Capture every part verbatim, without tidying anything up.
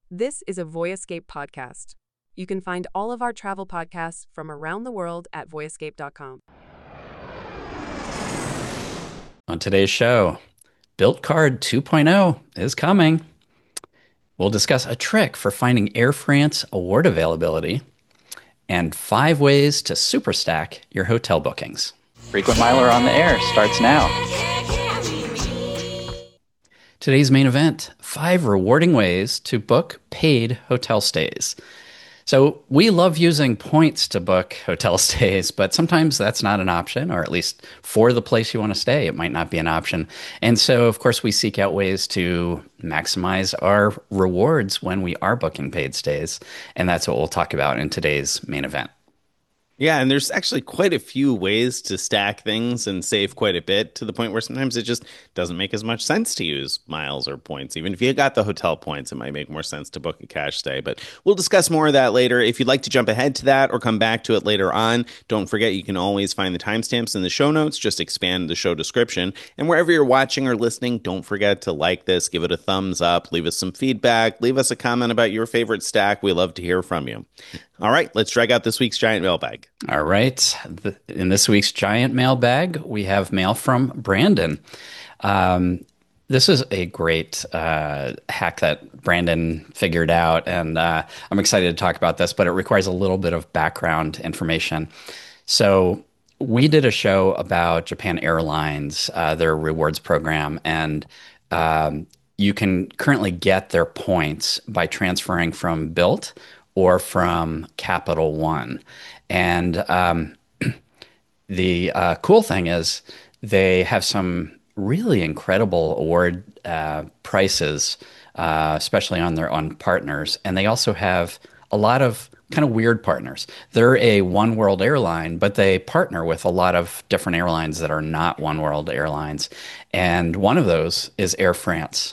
This is a Voyescape podcast. You can find all of our travel podcasts from around the world at voyescape dot com. On today's show, Built Card 2.0 is coming. We'll discuss a trick for finding Air France award availability and five ways to superstack your hotel bookings. Frequent Miler on the Air starts now. Today's main event, five rewarding ways to book paid hotel stays. So we love using points to book hotel stays, but sometimes that's not an option, or at least for the place you want to stay, it might not be an option. And so, of course, we seek out ways to maximize our rewards when we are booking paid stays. And that's what we'll talk about in today's main event. Yeah, and there's actually quite a few ways to stack things and save quite a bit, to the point where sometimes it just doesn't make as much sense to use miles or points. Even if you got the hotel points, it might make more sense to book a cash stay. But we'll discuss more of that later. If you'd like to jump ahead to that or come back to it later on, don't forget you can always find the timestamps in the show notes. Just expand the show description. And wherever you're watching or listening, don't forget to like this, give it a thumbs up, leave us some feedback, leave us a comment about your favorite stack. We love to hear from you. All right, let's drag out this week's giant mailbag. All right. The, in this week's giant mailbag, we have mail from Brandon. Um, this is a great uh, hack that Brandon figured out, and uh, I'm excited to talk about this, but it requires a little bit of background information. So we did a show about Japan Airlines, uh, their rewards program, and um, you can currently get their points by transferring from Bilt or from Capital One. And um, the uh, cool thing is they have some really incredible award uh, prices, uh, especially on their on partners. And they also have a lot of kind of weird partners. They're a One World airline, but they partner with a lot of different airlines that are not One World airlines. And one of those is Air France.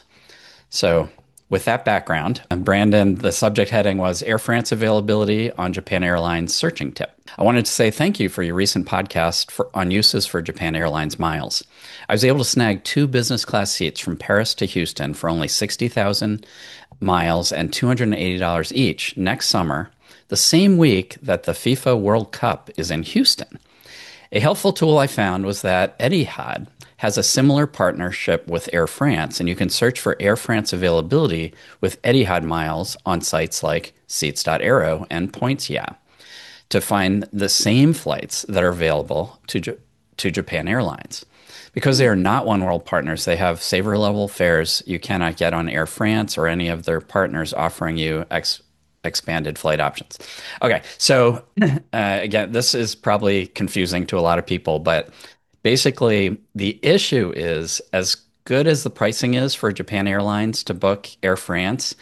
So with that background, and Brandon, the subject heading was Air France availability on Japan Airlines searching tip. I wanted to say thank you for your recent podcast for, on uses for Japan Airlines miles. I was able to snag two business class seats from Paris to Houston for only sixty thousand miles and two hundred eighty dollars each next summer, the same week that the FIFA World Cup is in Houston. A helpful tool I found was that Etihad has a similar partnership with Air France, and you can search for Air France availability with Etihad miles on sites like seats dot aero and Points dot yeah to find the same flights that are available to, J- to Japan Airlines. Because they are not One World partners, they have saver level fares you cannot get on Air France or any of their partners offering you ex- expanded flight options. Okay, so uh, again, this is probably confusing to a lot of people, but basically, the issue is as good as the pricing is for Japan Airlines to book Air France,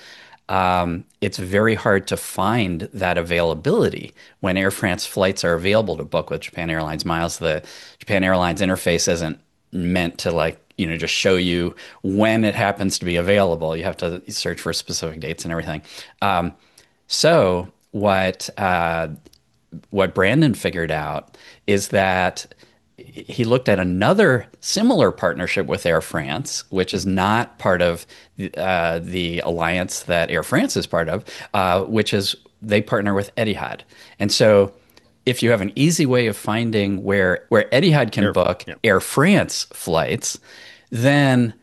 um, it's very hard to find that availability when Air France flights are available to book with Japan Airlines miles. The Japan Airlines interface isn't meant to like, you know, just show you when it happens to be available. You have to search for specific dates and everything. Um, so what uh, what Brandon figured out is that he looked at another similar partnership with Air France, which is not part of uh, the alliance that Air France is part of, uh, which is they partner with Etihad. And so if you have an easy way of finding where, where Etihad can Air, book yeah. Air France flights, then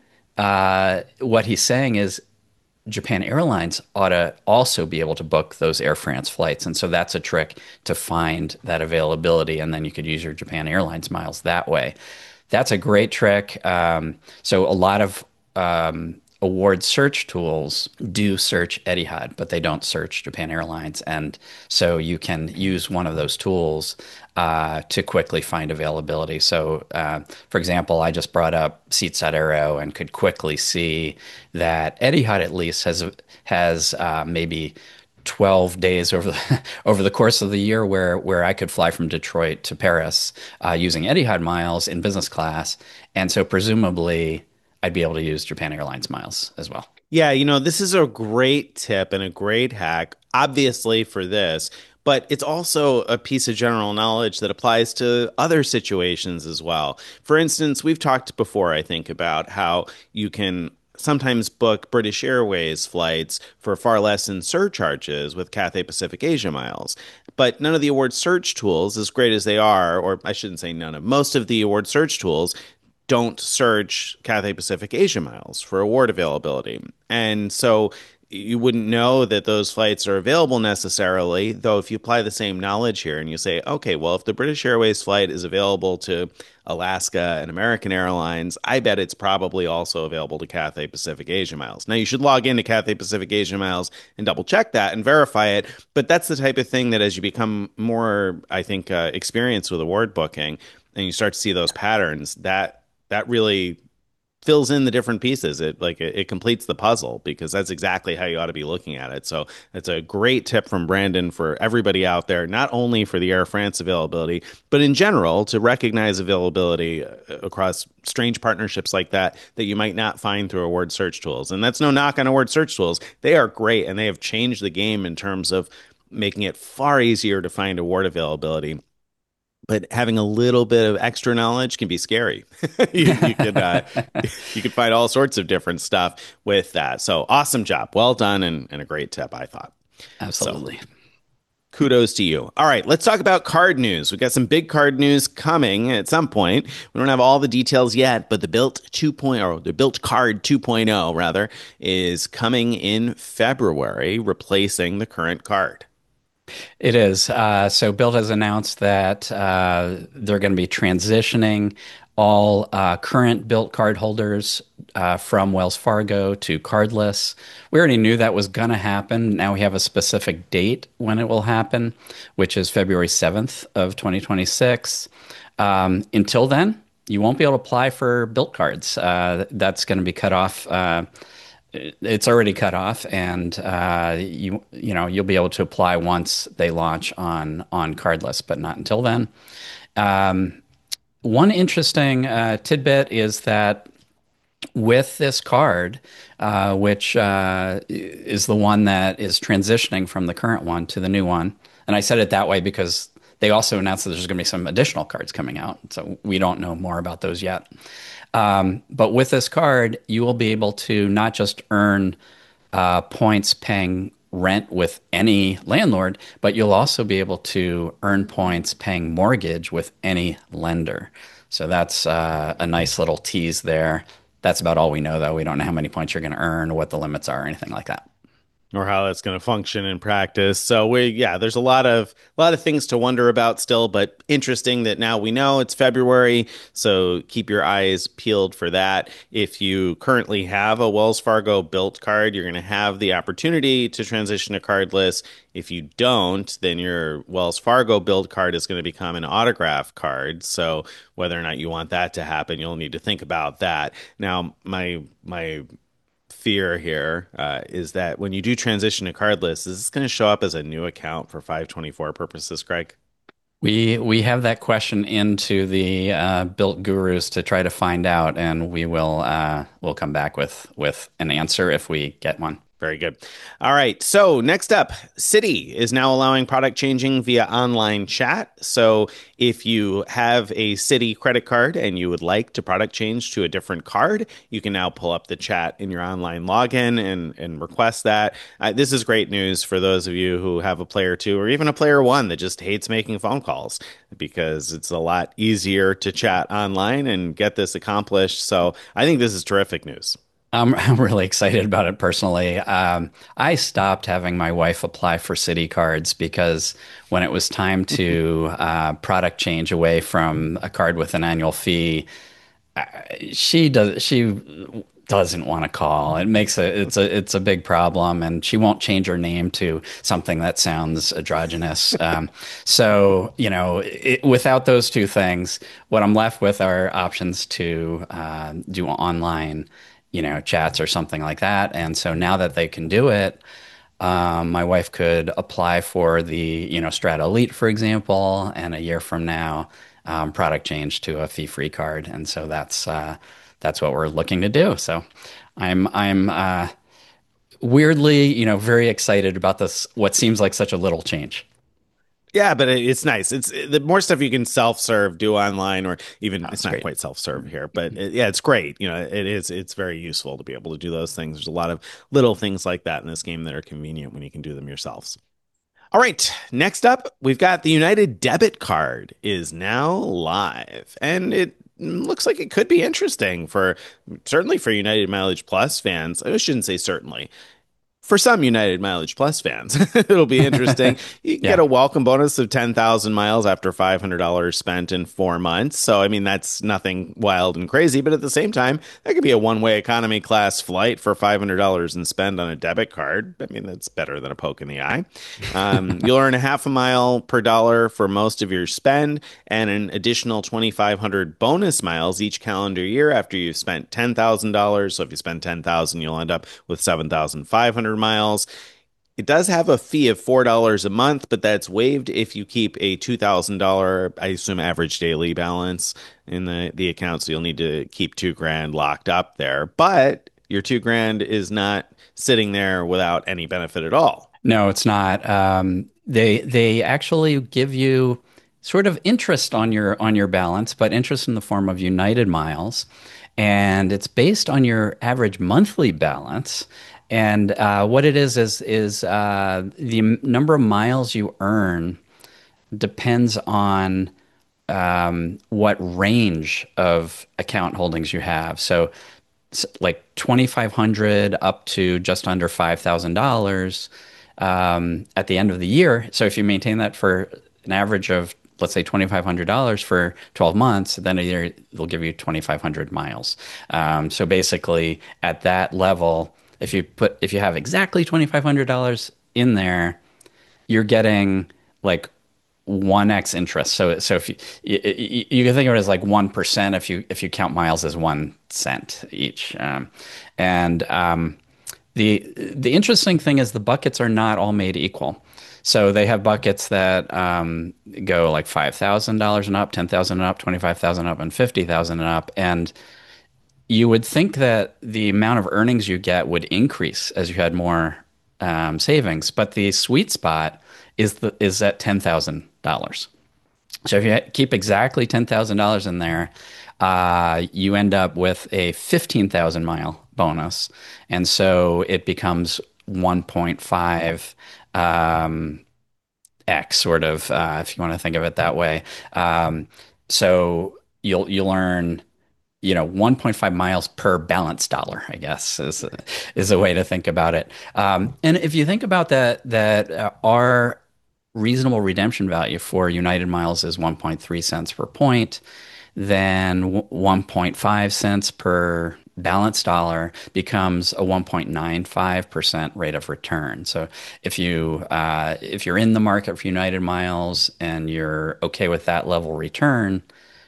uh, what he's saying is Japan Airlines ought to also be able to book those Air France flights. And so that's a trick to find that availability. And then you could use your Japan Airlines miles that way. That's a great trick. Um, so a lot of um, award search tools do search Etihad, but they don't search Japan Airlines. And so you can use one of those tools uh, to quickly find availability. So, uh, for example, I just brought up seats dot aero and could quickly see that Etihad at least has has uh, maybe twelve days over the over the course of the year where where I could fly from Detroit to Paris uh, using Etihad miles in business class, and so presumably I'd be able to use Japan Airlines miles as well. Yeah, you know, this is a great tip and a great hack, obviously, for this, but it's also a piece of general knowledge that applies to other situations as well. For instance, we've talked before, I think, about how you can sometimes book British Airways flights for far less in surcharges with Cathay Pacific Asia miles. But none of the award search tools, as great as they are, or I shouldn't say none of, most of the award search tools don't search Cathay Pacific Asia miles for award availability. And so you wouldn't know that those flights are available necessarily, though if you apply the same knowledge here and you say, okay, well, if the British Airways flight is available to Alaska and American Airlines, I bet it's probably also available to Cathay Pacific Asia Miles. Now, you should log into Cathay Pacific Asia Miles and double check that and verify it, but that's the type of thing that as you become more, I think, uh, experienced with award booking and you start to see those patterns, that that really fills in the different pieces. It like it, it completes the puzzle because that's exactly how you ought to be looking at it. So it's a great tip from Brandon for everybody out there, not only for the Air France availability, but in general to recognize availability across strange partnerships like that that you might not find through award search tools. And that's no knock on award search tools. They are great and they have changed the game in terms of making it far easier to find award availability. But having a little bit of extra knowledge can be scary. you, you could uh, you could find all sorts of different stuff with that. So awesome job, well done, and, and a great tip, I thought. Absolutely. So, kudos to you. All right, let's talk about card news. We've got some big card news coming at some point. We don't have all the details yet, but the Bilt two point oh, or the Bilt Card two point oh rather, is coming in February, replacing the current card. It is. Uh, so Bilt has announced that uh, they're going to be transitioning all uh, current Bilt card holders uh, from Wells Fargo to cardless. We already knew that was going to happen. Now we have a specific date when it will happen, which is February seventh of twenty twenty-six. Um, until then, you won't be able to apply for Bilt cards. Uh, that's going to be cut off. Uh, It's already cut off, and uh, you you know you'll be able to apply once they launch on on cardless, but not until then. Um, one interesting uh, tidbit is that with this card, uh, which uh, is the one that is transitioning from the current one to the new one, and I said it that way because they also announced that there's going to be some additional cards coming out, so we don't know more about those yet. Um, but with this card, you will be able to not just earn uh, points paying rent with any landlord, but you'll also be able to earn points paying mortgage with any lender. So that's uh, a nice little tease there. That's about all we know, though. We don't know how many points you're going to earn, or what the limits are, or anything like that. Or how that's going to function in practice. So we, yeah, there's a lot of a lot of things to wonder about still, but interesting that now we know it's February. So keep your eyes peeled for that. If you currently have a Wells Fargo Bilt card, you're going to have the opportunity to transition to cardless. If you don't, then your Wells Fargo Bilt card is going to become an autograph card. So whether or not you want that to happen, you'll need to think about that. Now, my my. fear here uh, is that when you do transition to cardless, is this going to show up as a new account for five twenty-four purposes, Greg? We we have that question into the uh, Bilt gurus to try to find out, and we will uh, we'll come back with with an answer if we get one. Very good. All right. So next up, Citi is now allowing product changing via online chat. So if you have a Citi credit card and you would like to product change to a different card, you can now pull up the chat in your online login and, and request that. Uh, this is great news for those of you who have a player two or even a player one that just hates making phone calls, because it's a lot easier to chat online and get this accomplished. So I think this is terrific news. I'm, I'm really excited about it personally. Um, I stopped having my wife apply for Citi cards because when it was time to uh, product change away from a card with an annual fee, uh, she does she doesn't want to call. It makes a it's a it's a big problem, and she won't change her name to something that sounds androgynous. Um, so you know, it, without those two things, what I'm left with are options to uh, do online, you know, chats or something like that. And so now that they can do it, um, my wife could apply for the, you know, Strata Elite, for example, and a year from now, um, product change to a fee-free card. And so that's uh, that's what we're looking to do. So I'm I'm uh, weirdly, you know, very excited about this, what seems like such a little change. Yeah, but it, it's nice. It's the more stuff you can self-serve, do online, or even it's That's not great. quite self-serve here, but it, yeah, it's great. You know, it is. It's very useful to be able to do those things. There's a lot of little things like that in this game that are convenient when you can do them yourselves. All right, next up, we've got the United debit card is now live, and it looks like it could be interesting for certainly for United Mileage Plus fans. I shouldn't say certainly for some United Mileage Plus fans, it'll be interesting. You can get Yeah. a welcome bonus of ten thousand miles after five hundred dollars spent in four months. So, I mean, that's nothing wild and crazy. But at the same time, that could be a one way economy class flight for five hundred dollars and spend on a debit card. I mean, that's better than a poke in the eye. Um, you'll earn a half a mile per dollar for most of your spend and an additional twenty-five hundred bonus miles each calendar year after you've spent ten thousand dollars. So, if you spend ten thousand dollars, you'll end up with seven thousand five hundred miles. It does have a fee of four dollars a month, but that's waived if you keep a two thousand dollars, I assume, average daily balance in the, the account. So you'll need to keep two grand locked up there. But your two grand is not sitting there without any benefit at all. No, it's not. Um, they they actually give you sort of interest on your on your balance, but interest in the form of United miles, and it's based on your average monthly balance. And uh, what it is is is uh, the m- number of miles you earn depends on um, what range of account holdings you have. So, s- like twenty-five hundred up to just under five thousand dollars um, at the end of the year. So, if you maintain that for an average of, let's say, twenty-five hundred dollars for twelve months, then a year they'll give you twenty-five hundred miles. Um, so, basically, at that level, if you put if you have exactly twenty-five hundred dollars in there, you're getting like one x interest. So so if you, you you can think of it as like one percent if you if you count miles as one cent each. Um, and um, the the interesting thing is the buckets are not all made equal. So they have buckets that um, go like five thousand dollars and up, ten thousand and up, twenty-five thousand up, and fifty thousand and up. And you would think that the amount of earnings you get would increase as you had more um, savings, but the sweet spot is the is at ten thousand dollars. So if you keep exactly ten thousand dollars in there, uh, you end up with a fifteen thousand mile bonus, and so it becomes one point five um, x sort of, uh, if you want to think of it that way. Um, so you'll you'll earn you know, one point five miles per balance dollar, I guess is is a way to think about it. Um, and if you think about that, that uh, our reasonable redemption value for United miles is one point three cents per point, then one point five cents per balance dollar becomes a one point nine five percent rate of return. So if you uh, if you're in the market for United miles and you're okay with that level return,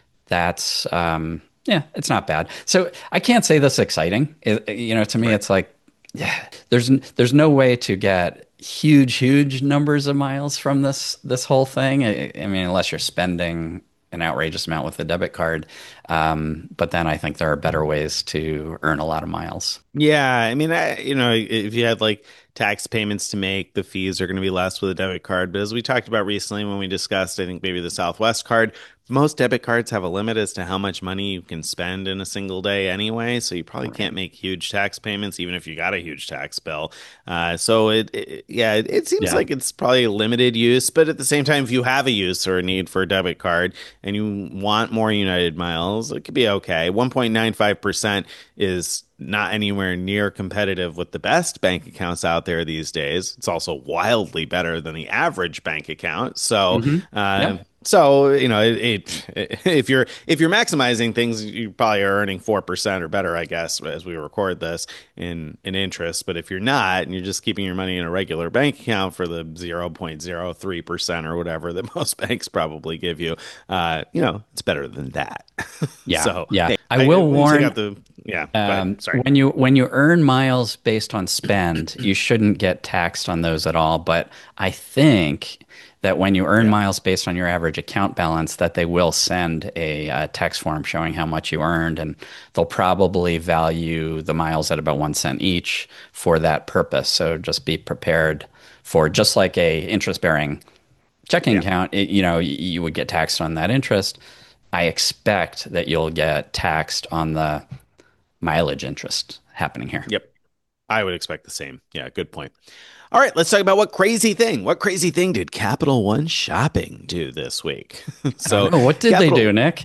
that's um, yeah, it's not bad. So I can't say this exciting. It, you know, to me, Right. it's like, yeah, there's there's no way to get huge, huge numbers of miles from this this whole thing. I, I mean, unless you're spending an outrageous amount with the debit card. Um, but then I think there are better ways to earn a lot of miles. Yeah, I mean, I, you know, if you had like tax payments to make, the fees are going to be less with a debit card. But as we talked about recently when we discussed, I think maybe the Southwest card, most debit cards have a limit as to how much money you can spend in a single day anyway. So you probably Right. can't make huge tax payments, even if you got a huge tax bill. Uh, so it, it yeah, it, it seems Yeah. like it's probably limited use. But at the same time, if you have a use or a need for a debit card and you want more United miles, it could be okay. one point nine five percent is not anywhere near competitive with the best bank accounts out there these days. It's also wildly better than the average bank account. So, hmm uh, Yeah. so you know, it, it, if you're if you're maximizing things, you probably are earning four percent or better, I guess, as we record this in in interest. But if you're not, and you're just keeping your money in a regular bank account for the zero point zero three percent or whatever that most banks probably give you, uh, you know, it's better than that. Yeah. So, Yeah. hey, I will when you take warn. out the yeah. go ahead. Um, Sorry. when you when you earn miles based on spend, you shouldn't get taxed on those at all. But I think that when you earn Yeah. miles based on your average account balance, that they will send a, uh tax form showing how much you earned, and they'll probably value the miles at about one cent each for that purpose. So just be prepared for just like a interest bearing checking Yeah. account, it, you know, y- you would get taxed on that interest. I expect that you'll get taxed on the mileage interest happening here. Yep. I would expect the same. Yeah, good point. All right, let's talk about what crazy thing. What crazy thing did Capital One Shopping do this week? So, so, what did Capital, they do, Nick?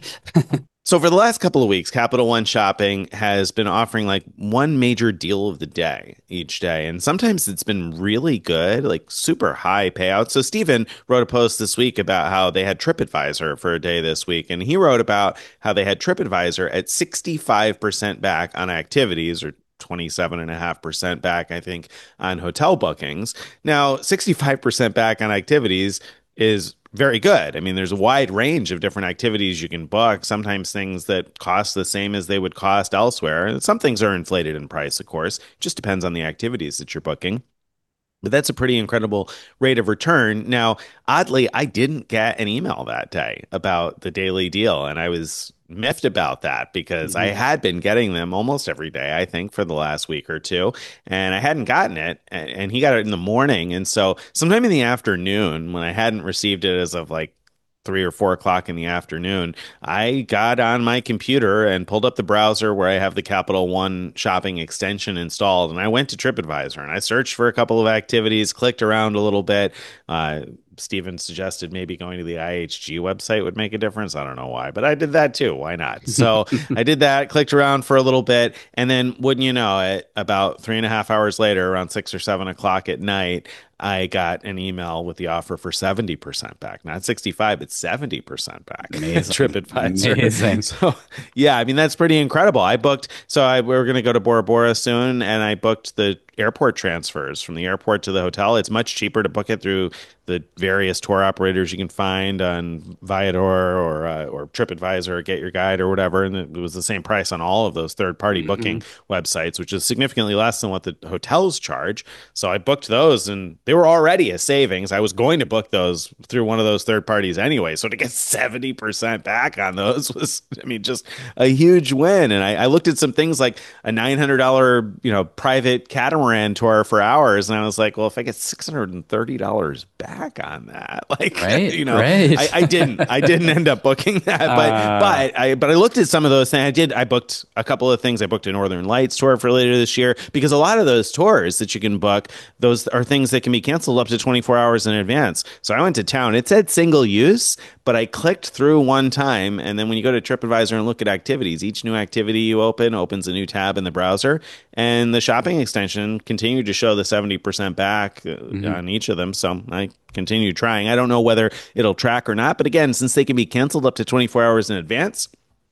So for the last couple of weeks, Capital One Shopping has been offering like one major deal of the day each day. And sometimes it's been really good, like super high payouts. So Stephen wrote a post this week about how they had TripAdvisor for a day this week. And he wrote about how they had TripAdvisor at sixty-five percent back on activities, or twenty-seven point five percent back, I think, on hotel bookings. Now, sixty-five percent back on activities is very good. I mean, there's a wide range of different activities you can book, sometimes things that cost the same as they would cost elsewhere. And some things are inflated in price, of course. It just depends on the activities that you're booking. But that's a pretty incredible rate of return. Now, oddly, I didn't get an email that day about the daily deal, and I was miffed about that because mm-hmm. I had been getting them almost every day, I think, for the last week or two, and I hadn't gotten it, and, and he got it in the morning. And so sometime in the afternoon, when I hadn't received it as of like three or four o'clock in the afternoon, I got on my computer and pulled up the browser where I have the Capital One Shopping extension installed. And I went to TripAdvisor and I searched for a couple of activities, clicked around a little bit. Uh, Steven suggested maybe going to the I H G website would make a difference. I don't know why, but I did that too. Why not? So I did that, clicked around for a little bit. And then wouldn't you know it, about three and a half hours later, around six or seven o'clock at night, I got an email with the offer for seventy percent back, not sixty-five, but seventy percent back. Amazing. TripAdvisor. Amazing. So, yeah, I mean, that's pretty incredible. I booked, so I, we were going to go to Bora Bora soon, and I booked the airport transfers from the airport to the hotel. It's much cheaper to book it through the various tour operators you can find on Viator or uh, or TripAdvisor or Get Your Guide or whatever. And it was the same price on all of those third-party mm-hmm. booking websites, which is significantly less than what the hotels charge. So I booked those, and they were already a savings. I was going to book those through one of those third parties anyway. So to get seventy percent back on those was, I mean, just a huge win. And I, I looked at some things like a nine hundred dollars, you know, private catamaran tour for hours. And I was like, well, if I get six hundred thirty dollars back on that, like, right, you know, right. I, I didn't, I didn't end up booking that, but, uh, but I, but I looked at some of those things. I did, I booked a couple of things. I booked a Northern Lights tour for later this year, because a lot of those tours that you can book, those are things that can be canceled up to twenty-four hours in advance. So I went to town. It said single use, but I clicked through one time. And then when you go to TripAdvisor and look at activities, each new activity you open opens a new tab in the browser, and the shopping extension continued to show the seventy percent back mm-hmm. on each of them. So I continue trying. I don't know whether it'll track or not, but again, since they can be canceled up to twenty-four hours in advance,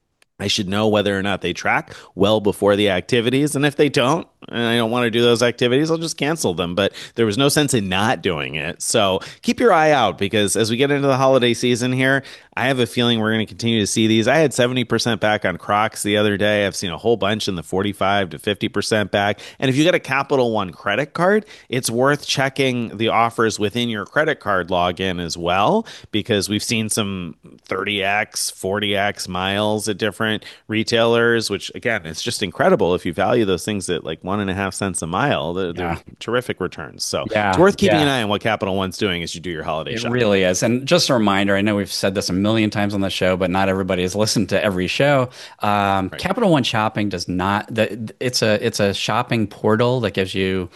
I should know whether or not they track well before the activities. And if they don't, and I don't want to do those activities, I'll just cancel them. But there was no sense in not doing it. So keep your eye out, because as we get into the holiday season here, I have a feeling we're going to continue to see these. I had seventy percent back on Crocs the other day. I've seen a whole bunch in the forty-five to fifty percent back. And if you got a Capital One credit card, it's worth checking the offers within your credit card login as well, because we've seen some thirty X, forty X miles at different retailers, which again, it's just incredible. If you value those things at like one and a half cents a mile, they're, yeah. they're terrific returns. So yeah. it's worth keeping yeah. an eye on what Capital One's doing as you do your holiday it shopping. It really is. And just a reminder, I know we've said this a million times on the show, but not everybody has listened to every show. Um, right. Capital One Shopping does not, the, it's a it's a shopping portal that gives you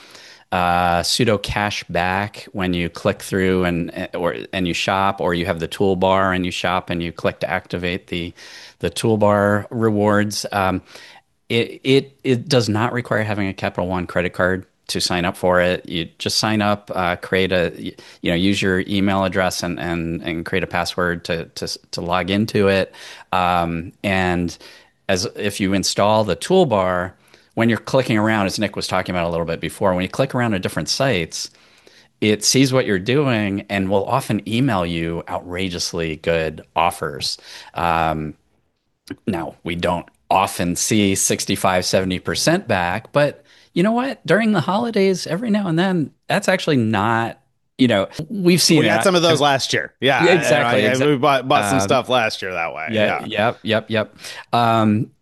uh, pseudo cash back when you click through and or and you shop, or you have the toolbar and you shop and you click to activate the the toolbar rewards. Um, it it it does not require having a Capital One credit card to sign up for it. You just sign up, uh, create a, you know, use your email address and and, and create a password to to to log into it. Um, and as if you install the toolbar, when you're clicking around, as Nick was talking about a little bit before, when you click around at different sites, it sees what you're doing and will often email you outrageously good offers. Um, now, we don't often see sixty-five, seventy percent back, but you know what? During the holidays, every now and then, that's actually not, you know, we've seen we that. got some of those last year. Yeah, yeah exactly. I, I, exactly. We bought, bought some um, stuff last year that way. Yeah, yeah. Yep. Yep. Yep. Um,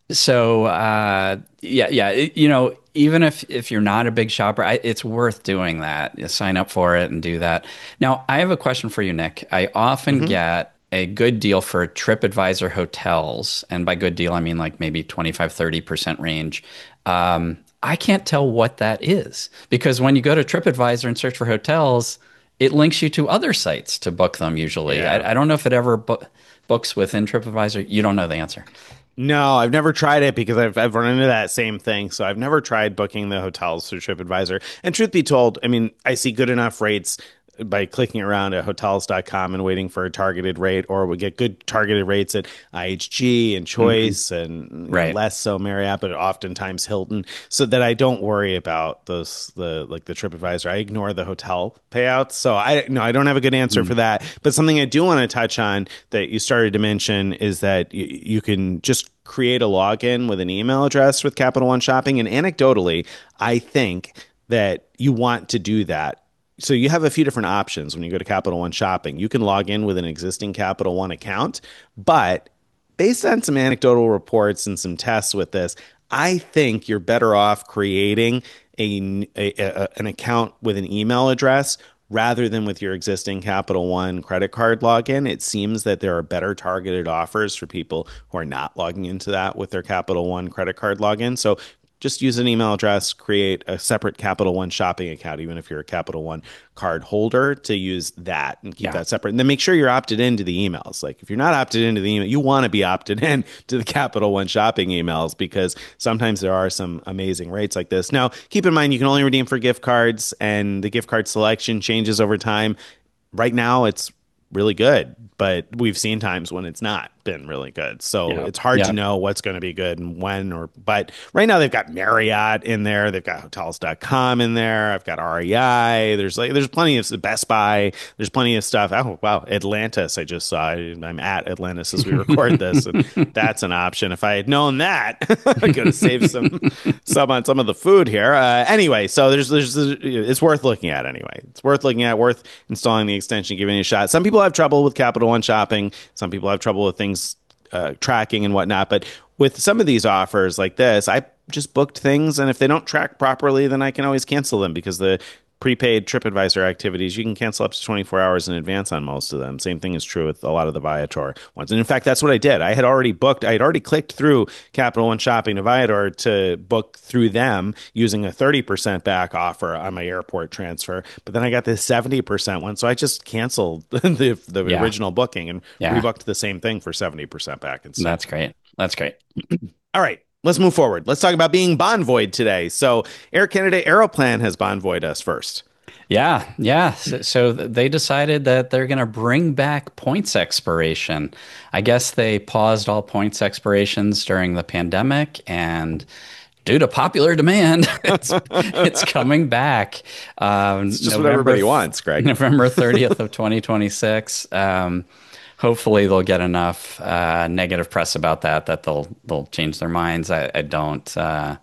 So uh, yeah, yeah. It, you know, even if if you're not a big shopper, I, it's worth doing that. You sign up for it and do that. Now, I have a question for you, Nick. I often Hmm. get a good deal for TripAdvisor hotels, and by good deal, I mean like maybe twenty-five, thirty percent range. Um, I can't tell what that is because when you go to TripAdvisor and search for hotels, it links you to other sites to book them usually. Yeah. I, I don't know if it ever bo books within TripAdvisor. You don't know the answer. No, I've never tried it because I've I've run into that same thing. So I've never tried booking the hotels through TripAdvisor. And truth be told, I mean, I see good enough rates by clicking around at hotels dot com and waiting for a targeted rate, or we get good targeted rates at I H G and Hmm. Choice and, you know, Right. less so Marriott, but oftentimes Hilton, so that I don't worry about those the like the TripAdvisor. I ignore the hotel payouts. So I no, I don't have a good answer for Mm. that. But something I do want to touch on that you started to mention is that y- you can just create a login with an email address with Capital One Shopping. And anecdotally, I think that you want to do that. So you have a few different options when you go to Capital One Shopping. You can log in with an existing Capital One account, but based on some anecdotal reports and some tests with this, I think you're better off creating a, a, a- an account with an email address rather than with your existing Capital One credit card login. It seems that there are better targeted offers for people who are not logging into that with their Capital One credit card login. So just use an email address, create a separate Capital One shopping account, even if you're a Capital One card holder, to use that and keep Yeah. that separate. And then make sure you're opted into the emails. Like if you're not opted into the email, you want to be opted in to the Capital One shopping emails because sometimes there are some amazing rates like this. Now, keep in mind you can only redeem for gift cards and the gift card selection changes over time. Right now, it's really good, but we've seen times when it's not been really good. So Yeah. it's hard to Yeah. know what's going to be good and when or but right now they've got Marriott in there, they've got hotels dot com in there, I've got R E I, there's like there's plenty of Best Buy, there's plenty of stuff. Oh wow, Atlantis I just saw. I'm at Atlantis as we record this and that's an option. If I had known that, I could have saved some some on some of the food here. Uh, anyway, so there's there's it's worth looking at anyway. It's worth looking at, worth installing the extension, giving it a shot. Some people have trouble with Capital One shopping. Some people have trouble with things uh, tracking and whatnot. But with some of these offers like this, I just booked things, and if they don't track properly, then I can always cancel them because the prepaid TripAdvisor activities, you can cancel up to twenty-four hours in advance on most of them. Same thing is true with a lot of the Viator ones. And in fact, that's what I did. I had already booked, I had already clicked through Capital One Shopping to Viator to book through them using a thirty percent back offer on my airport transfer. But then I got this seventy percent one. So I just canceled the, the Yeah. original booking and Yeah. rebooked the same thing for seventy percent back instead. That's great. That's great. All right, let's move forward. Let's talk about being bond void today. So Air Canada Aeroplan has bond void us first. Yeah, yeah. So, so they decided that they're going to bring back points expiration. I guess they paused all points expirations during the pandemic, and due to popular demand, it's it's coming back. Um, It's just what everybody wants, Greg. November thirtieth of twenty twenty-six. Um, hopefully, they'll get enough uh, negative press about that that they'll they'll change their minds. I, I don't. Uh,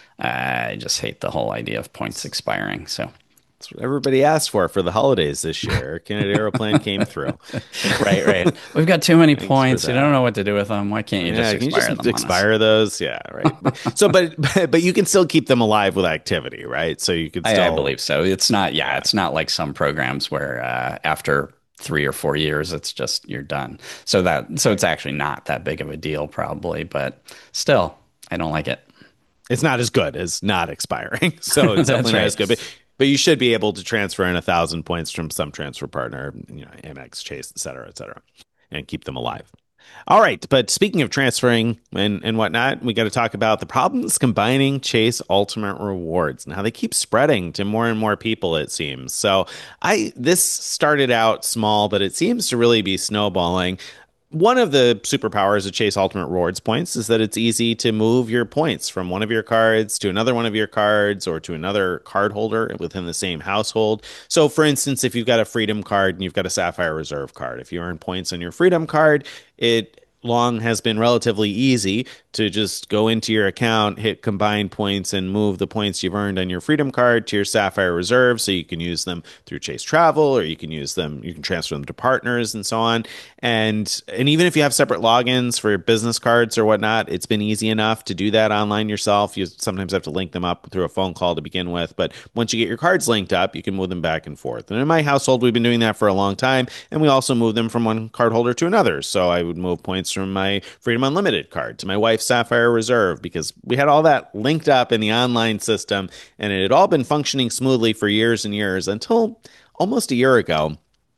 I just hate the whole idea of points expiring. So. That's what everybody asked for for the holidays this year. Air Canada Aeroplan came through. Right, right. We've got too many Thanks points. for You that. don't know what to do with them. Why can't you Yeah, just can you expire just them on us? expire those? Yeah, right. So, but, but but you can still keep them alive with activity, right? So you could still. I, I believe so. It's not. Yeah, it's not like some programs where uh, after three or four years, it's just you're done. So that so it's actually not that big of a deal, probably. But still, I don't like it. It's not as good as not expiring. So it's That's definitely not right. as good. But, but you should be able to transfer in a thousand points from some transfer partner, you know, Amex, Chase, et cetera, et cetera, and keep them alive. All right, but speaking of transferring and, and whatnot, we got to talk about the problems combining Chase Ultimate Rewards and how they keep spreading to more and more people, it seems. So I this started out small, but it seems to really be snowballing. One of the superpowers of Chase Ultimate Rewards points is that it's easy to move your points from one of your cards to another one of your cards or to another card holder within the same household. So, for instance, if you've got a Freedom card and you've got a Sapphire Reserve card, if you earn points on your Freedom card, it long has been relatively easy to just go into your account, hit combine points, and move the points you've earned on your Freedom card to your Sapphire Reserve so you can use them through Chase Travel, or you can use them, you can transfer them to partners and so on. And and even if you have separate logins for your business cards or whatnot, it's been easy enough to do that online yourself. You sometimes have to link them up through a phone call to begin with, but once you get your cards linked up, you can move them back and forth. And in my household, we've been doing that for a long time, and we also move them from one card holder to another. So I would move points from my Freedom Unlimited card to my wife's Sapphire Reserve because we had all that linked up in the online system, and it had all been functioning smoothly for years and years until almost a year ago.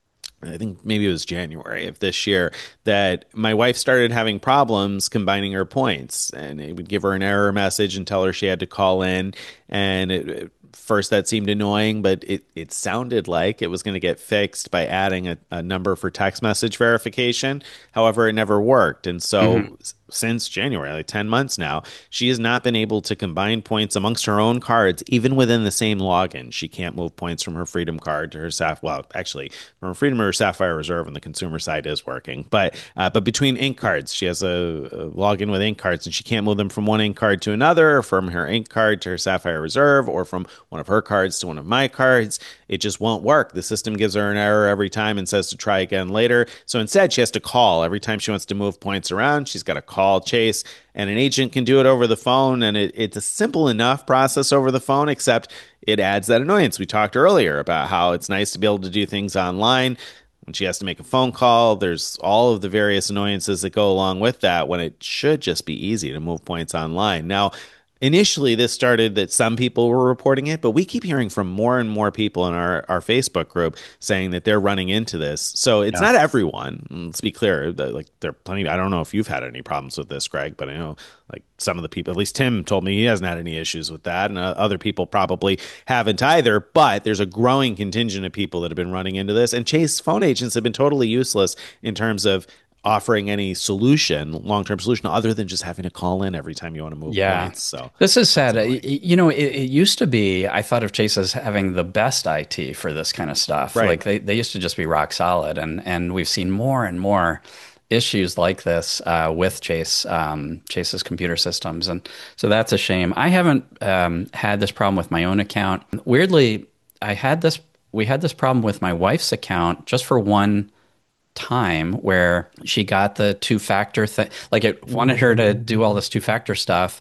I think maybe it was January of this year that my wife started having problems combining her points, and it would give her an error message and tell her she had to call in. And it, it, first that seemed annoying, but it, it sounded like it was going to get fixed by adding a, a number for text message verification. However, it never worked. And so mm-hmm. since January, like ten months now, she has not been able to combine points amongst her own cards, even within the same login. She can't move points from her Freedom card to her Sapphire. Well, actually, from her Freedom or her Sapphire Reserve on the consumer side is working. But uh, but between Ink cards, she has a, a login with Ink cards, and she can't move them from one Ink card to another, or from her Ink card to her Sapphire Reserve, or from one of her cards to one of my cards. It just won't work. The system gives her an error every time and says to try again later. So instead, she has to call every time she wants to move points around. She's got to call Chase, and an agent can do it over the phone. And it, it's a simple enough process over the phone, except it adds that annoyance we talked earlier about how it's nice to be able to do things online. When she has to make a phone call, there's all of the various annoyances that go along with that when it should just be easy to move points online. Now, initially, this started that some people were reporting it, but we keep hearing from more and more people in our, our Facebook group saying that they're running into this. So it's yeah. not everyone. Let's be clear. Like there are plenty. I don't know if you've had any problems with this, Greg, but I know like some of the people, at least Tim told me he hasn't had any issues with that, and uh, other people probably haven't either. But there's a growing contingent of people that have been running into this, and Chase phone agents have been totally useless in terms of offering any solution, long-term solution, other than just having to call in every time you want to move yeah. points. So this is sad. You know, it, it used to be, I thought of Chase as having the best I T for this kind of stuff. Right. Like they, they used to just be rock solid. And, and we've seen more and more issues like this uh, with Chase, um, Chase's computer systems. And so that's a shame. I haven't um, had this problem with my own account. Weirdly, I had this, we had this problem with my wife's account just for one time where she got the two-factor thing. Like it wanted her to do all this two-factor stuff.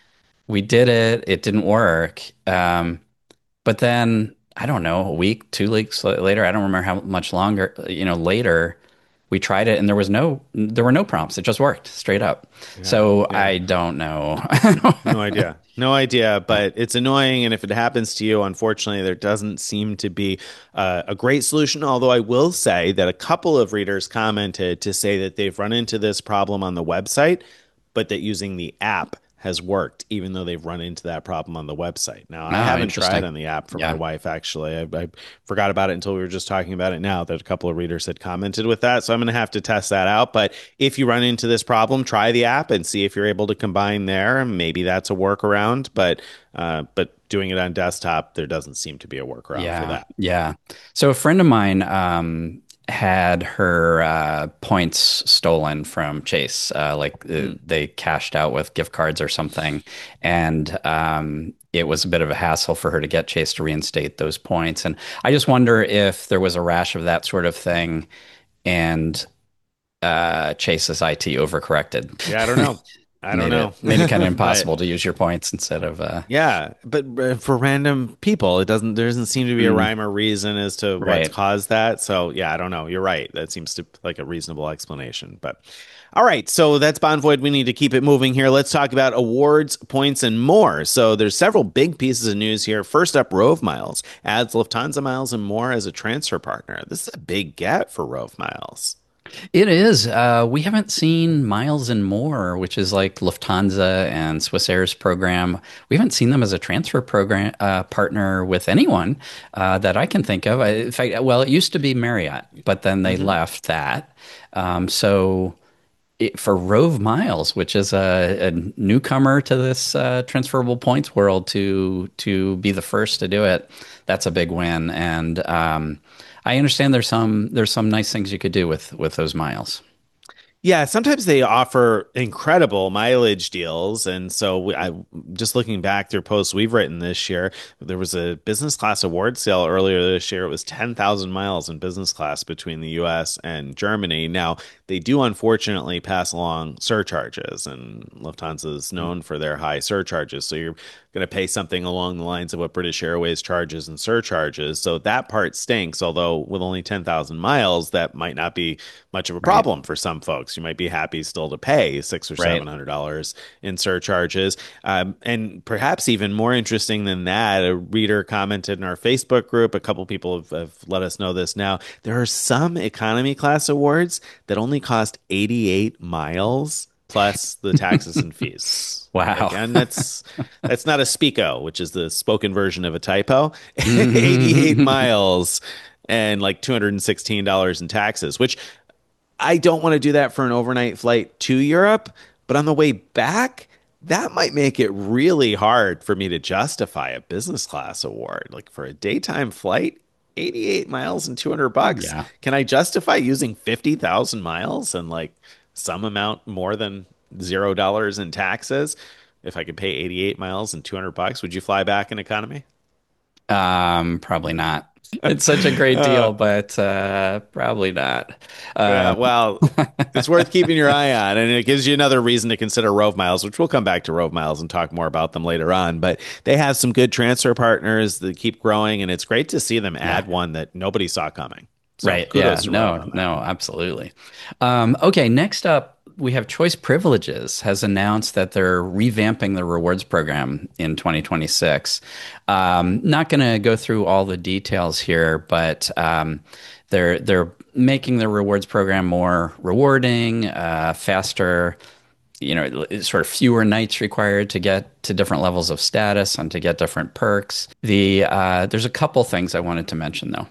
We did it. It didn't work. Um, but then, I don't know, a week, two weeks later, I don't remember how much longer, you know, later, we tried it and there was no, there were no prompts. It just worked straight up. Yeah, so yeah. I don't know. No idea. No idea, but it's annoying. And if it happens to you, unfortunately, there doesn't seem to be uh, a great solution. Although I will say that a couple of readers commented to say that they've run into this problem on the website, but that using the app has worked, even though they've run into that problem on the website. Now, I oh, haven't tried on the app for yeah. my wife, actually. I, I forgot about it until we were just talking about it now, that a couple of readers had commented with that. So I'm going to have to test that out. But if you run into this problem, try the app and see if you're able to combine there. Maybe that's a workaround. But uh, but doing it on desktop, there doesn't seem to be a workaround yeah. for that. Yeah. So a friend of mine um, had her uh, points stolen from Chase. Uh, like mm. uh, they cashed out with gift cards or something. And um, it was a bit of a hassle for her to get Chase to reinstate those points. And I just wonder if there was a rash of that sort of thing and uh, Chase's I T overcorrected. Yeah, I don't know. I don't made know. It, made it kind of impossible but, to use your points instead of. Uh, yeah, but for random people, it doesn't. There doesn't seem to be mm. a rhyme or reason as to right. what's caused that. So yeah, I don't know. You're right. That seems to like a reasonable explanation. But all right, so that's Bonvoid. We need to keep it moving here. Let's talk about awards, points, and more. So there's several big pieces of news here. First up, Rove Miles adds Lufthansa Miles and more as a transfer partner. This is a big get for Rove Miles. It is. Uh, we haven't seen Miles and More, which is like Lufthansa and Swissair's program. We haven't seen them as a transfer program uh, partner with anyone uh, that I can think of. In fact, well, it used to be Marriott, but then they mm-hmm. left that. Um, so it, for Rove Miles, which is a, a newcomer to this uh, transferable points world, to to be the first to do it, that's a big win. And um, I understand there's some there's some nice things you could do with with those miles. Yeah, sometimes they offer incredible mileage deals. And so we, I just looking back through posts we've written this year, there was a business class award sale earlier this year. It was ten thousand miles in business class between the U S and Germany. Now, they do unfortunately pass along surcharges, and Lufthansa is known for their high surcharges. So you're going to pay something along the lines of what British Airways charges and surcharges. So that part stinks, although with only ten thousand miles, that might not be much of a problem right. for some folks. You might be happy still to pay six or right. seven hundred dollars in surcharges. Um, and perhaps even more interesting than that, a reader commented in our Facebook group. A couple people have, have let us know this now. There are some economy class awards that only cost eighty-eight miles plus the taxes and fees. Wow. Again, that's that's not a Speako, which is the spoken version of a typo. eighty-eight miles and like two hundred sixteen dollars in taxes, which I don't want to do that for an overnight flight to Europe, but on the way back, that might make it really hard for me to justify a business class award. Like for a daytime flight, eighty-eight miles and two hundred bucks. Yeah. Can I justify using fifty thousand miles and like some amount more than zero dollars in taxes? If I could pay eighty-eight miles and two hundred bucks, would you fly back in economy? Um, probably not. It's such a great deal, uh, but uh, probably not. Uh, yeah, well, it's worth keeping your eye on, and it gives you another reason to consider Rove Miles, which we'll come back to Rove Miles and talk more about them later on. But they have some good transfer partners that keep growing, and it's great to see them add yeah. one that nobody saw coming. So right. Yeah. No, no, absolutely. Um, okay. Next up, we have Choice Privileges has announced that they're revamping the rewards program in twenty twenty-six. Um, not going to go through all the details here, but um, they're they're making the rewards program more rewarding, uh, faster. You know, sort of fewer nights required to get to different levels of status and to get different perks. The uh, there's a couple things I wanted to mention though.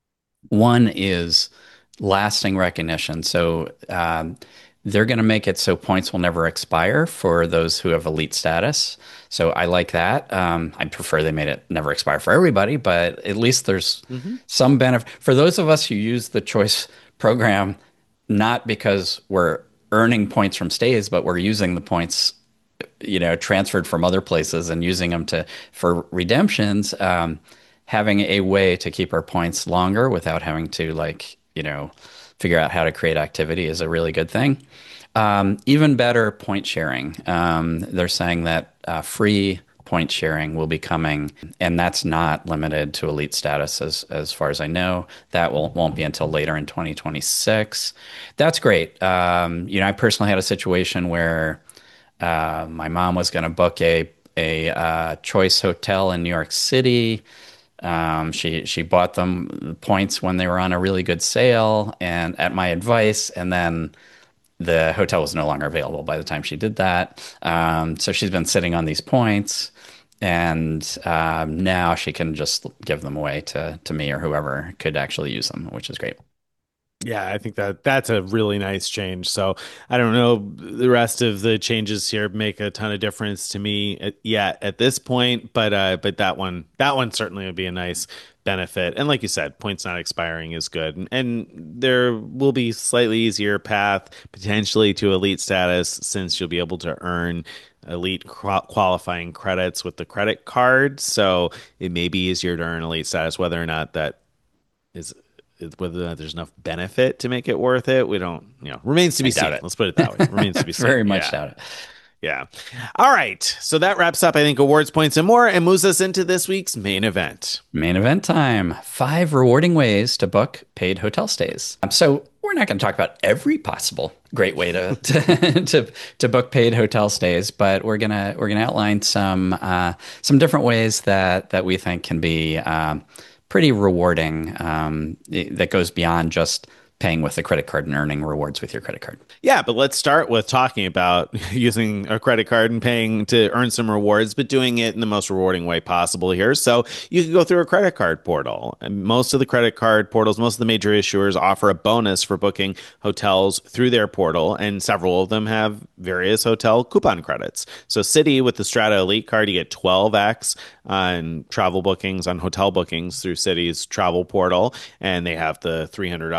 One is lasting recognition. So um, they're going to make it so points will never expire for those who have elite status. So I like that. Um, I prefer they made it never expire for everybody, but at least there's mm-hmm. some benefit. For those of us who use the Choice program, not because we're earning points from stays, but we're using the points, you know, transferred from other places and using them to for redemptions, um, having a way to keep our points longer without having to, like, you know, figure out how to create activity is a really good thing. Um, even better, point sharing. Um, they're saying that uh, free point sharing will be coming, and that's not limited to elite status as, as far as I know. That will, won't be until later in twenty twenty-six. That's great. Um, you know, I personally had a situation where uh, my mom was going to book a, a uh, Choice hotel in New York City. Um, she she bought them points when they were on a really good sale and at my advice, and then the hotel was no longer available by the time she did that. Um, so she's been sitting on these points, and um, now she can just give them away to to me or whoever could actually use them, which is great. Yeah, I think that that's a really nice change. So I don't know, the rest of the changes here make a ton of difference to me at, yet at this point, but uh, but that one that one certainly would be a nice benefit. And like you said, points not expiring is good, and, and there will be slightly easier path potentially to elite status, since you'll be able to earn elite qualifying credits with the credit card. So it may be easier to earn elite status, whether or not that is. Whether or not there's enough benefit to make it worth it, we don't, you know, remains to be seen. It. Let's put it that way. Remains to be seen. Very much yeah. doubt it. Yeah. All right. So that wraps up, I think, awards, points, and more, and moves us into this week's main event. Main event time. Five rewarding ways to book paid hotel stays. Um, so we're not going to talk about every possible great way to to, to to book paid hotel stays, but we're gonna we're gonna outline some uh, some different ways that that we think can be Um, pretty rewarding, um, that goes beyond just paying with a credit card and earning rewards with your credit card. Yeah, but let's start with talking about using a credit card and paying to earn some rewards, but doing it in the most rewarding way possible here. So you can go through a credit card portal. And most of the credit card portals, most of the major issuers offer a bonus for booking hotels through their portal, and several of them have various hotel coupon credits. So Citi, with the Strata Elite card, you get twelve x on travel bookings, on hotel bookings through Citi's travel portal, and they have the three hundred dollars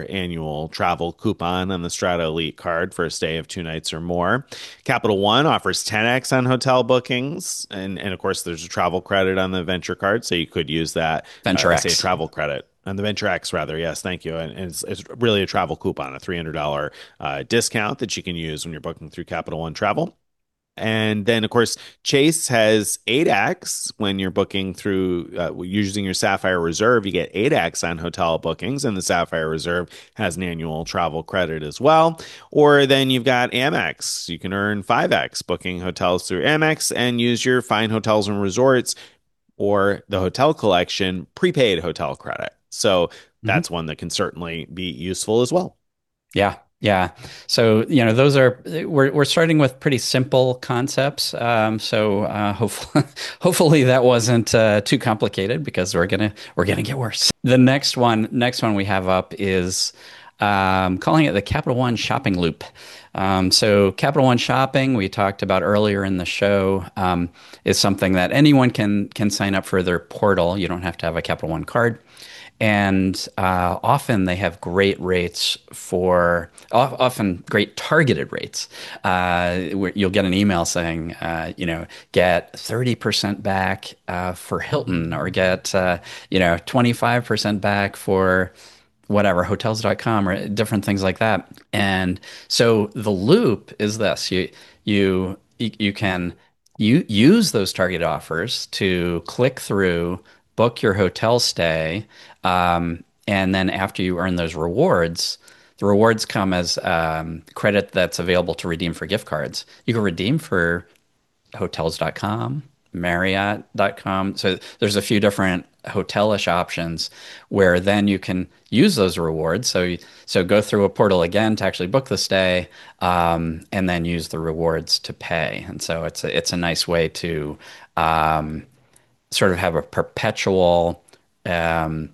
annual travel coupon on the Strata Elite card for a stay of two nights or more. Capital One offers ten x on hotel bookings. And, and of course, there's a travel credit on the Venture card, so you could use that. Venture uh, X. Say travel credit. On the Venture X, rather. Yes, thank you. And, and it's, it's really a travel coupon, a three hundred dollars uh, discount that you can use when you're booking through Capital One Travel. And then, of course, Chase has eight x when you're booking through uh, using your Sapphire Reserve. You get eight x on hotel bookings, and the Sapphire Reserve has an annual travel credit as well. Or then you've got Amex. You can earn five x booking hotels through Amex and use your Fine Hotels and Resorts or the Hotel Collection prepaid hotel credit. So that's mm-hmm. one that can certainly be useful as well. Yeah. Yeah. So, you know, those are, we're, we're starting with pretty simple concepts. Um, so uh, hopefully, hopefully that wasn't uh, too complicated, because we're going to, we're going to get worse. The next one, next one we have up is um, calling it the Capital One Shopping Loop. Um, so Capital One Shopping, we talked about earlier in the show, um, is something that anyone can, can sign up for their portal. You don't have to have a Capital One card. And uh, often they have great rates for, often great targeted rates. Uh, where you'll get an email saying, uh, you know, get thirty percent back uh, for Hilton, or get, uh, you know, twenty-five percent back for whatever, hotels dot com, or different things like that. And so the loop is this: you you you can you use those target offers to click through, book your hotel stay, um, and then after you earn those rewards, the rewards come as um, credit that's available to redeem for gift cards. You can redeem for hotels dot com, Marriott dot com. So there's a few different hotelish options where then you can use those rewards. So you, so go through a portal again to actually book the stay, um, and then use the rewards to pay. And so it's a, it's a nice way to um, sort of have a perpetual um,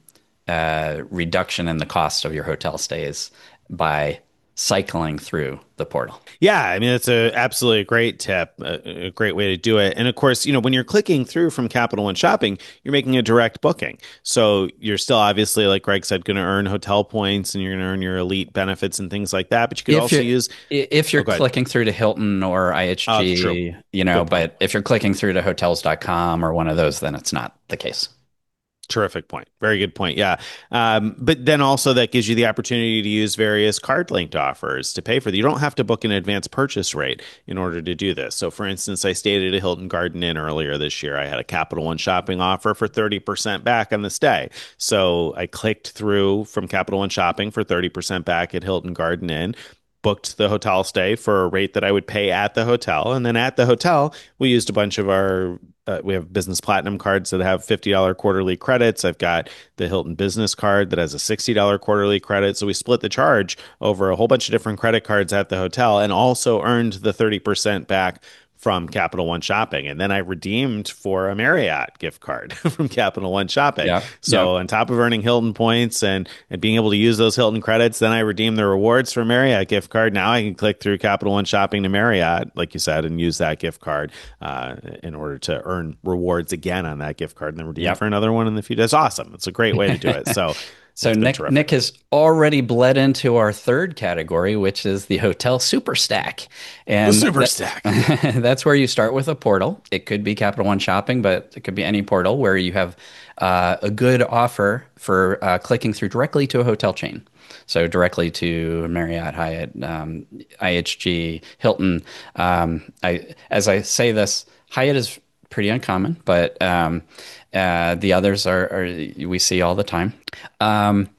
uh, reduction in the cost of your hotel stays by cycling through the portal. Yeah, I mean, it's a absolutely a great tip, a, a great way to do it. And of course, you know, when you're clicking through from Capital One Shopping, you're making a direct booking. So you're still obviously, like Greg said, going to earn hotel points, and you're going to earn your elite benefits and things like that. But you could if also use if you're oh, clicking through to Hilton or I H G, oh, you know, but if you're clicking through to hotels dot com or one of those, then it's not the case. Terrific point. Very good point. Yeah. Um, but then also that gives you the opportunity to use various card linked offers to pay for that. You don't have to book an advanced purchase rate in order to do this. So for instance, I stayed at a Hilton Garden Inn earlier this year. I had a Capital One Shopping offer for thirty percent back on the stay. So I clicked through from Capital One Shopping for thirty percent back at Hilton Garden Inn, booked the hotel stay for a rate that I would pay at the hotel. And then at the hotel, we used a bunch of our Uh, we have business platinum cards that have fifty dollars quarterly credits. I've got the Hilton business card that has a sixty dollars quarterly credit. So we split the charge over a whole bunch of different credit cards at the hotel, and also earned the thirty percent back from Capital One Shopping. And then I redeemed for a Marriott gift card from Capital One Shopping. Yeah, so yeah. on top of earning Hilton points and, and being able to use those Hilton credits, then I redeemed the rewards for Marriott gift card. Now I can click through Capital One Shopping to Marriott, like you said, and use that gift card uh, in order to earn rewards again on that gift card, and then redeem yep. for another one in the future. That's awesome. It's a great way to do it. So So Nick, Nick has already bled into our third category, which is the hotel super stack. And the super that, stack. That's where you start with a portal. It could be Capital One Shopping, but it could be any portal where you have uh, a good offer for uh, clicking through directly to a hotel chain. So directly to Marriott, Hyatt, um, I H G, Hilton. Um, I, as I say this, Hyatt is pretty uncommon, but um, uh, the others are, are we see all the time. Um,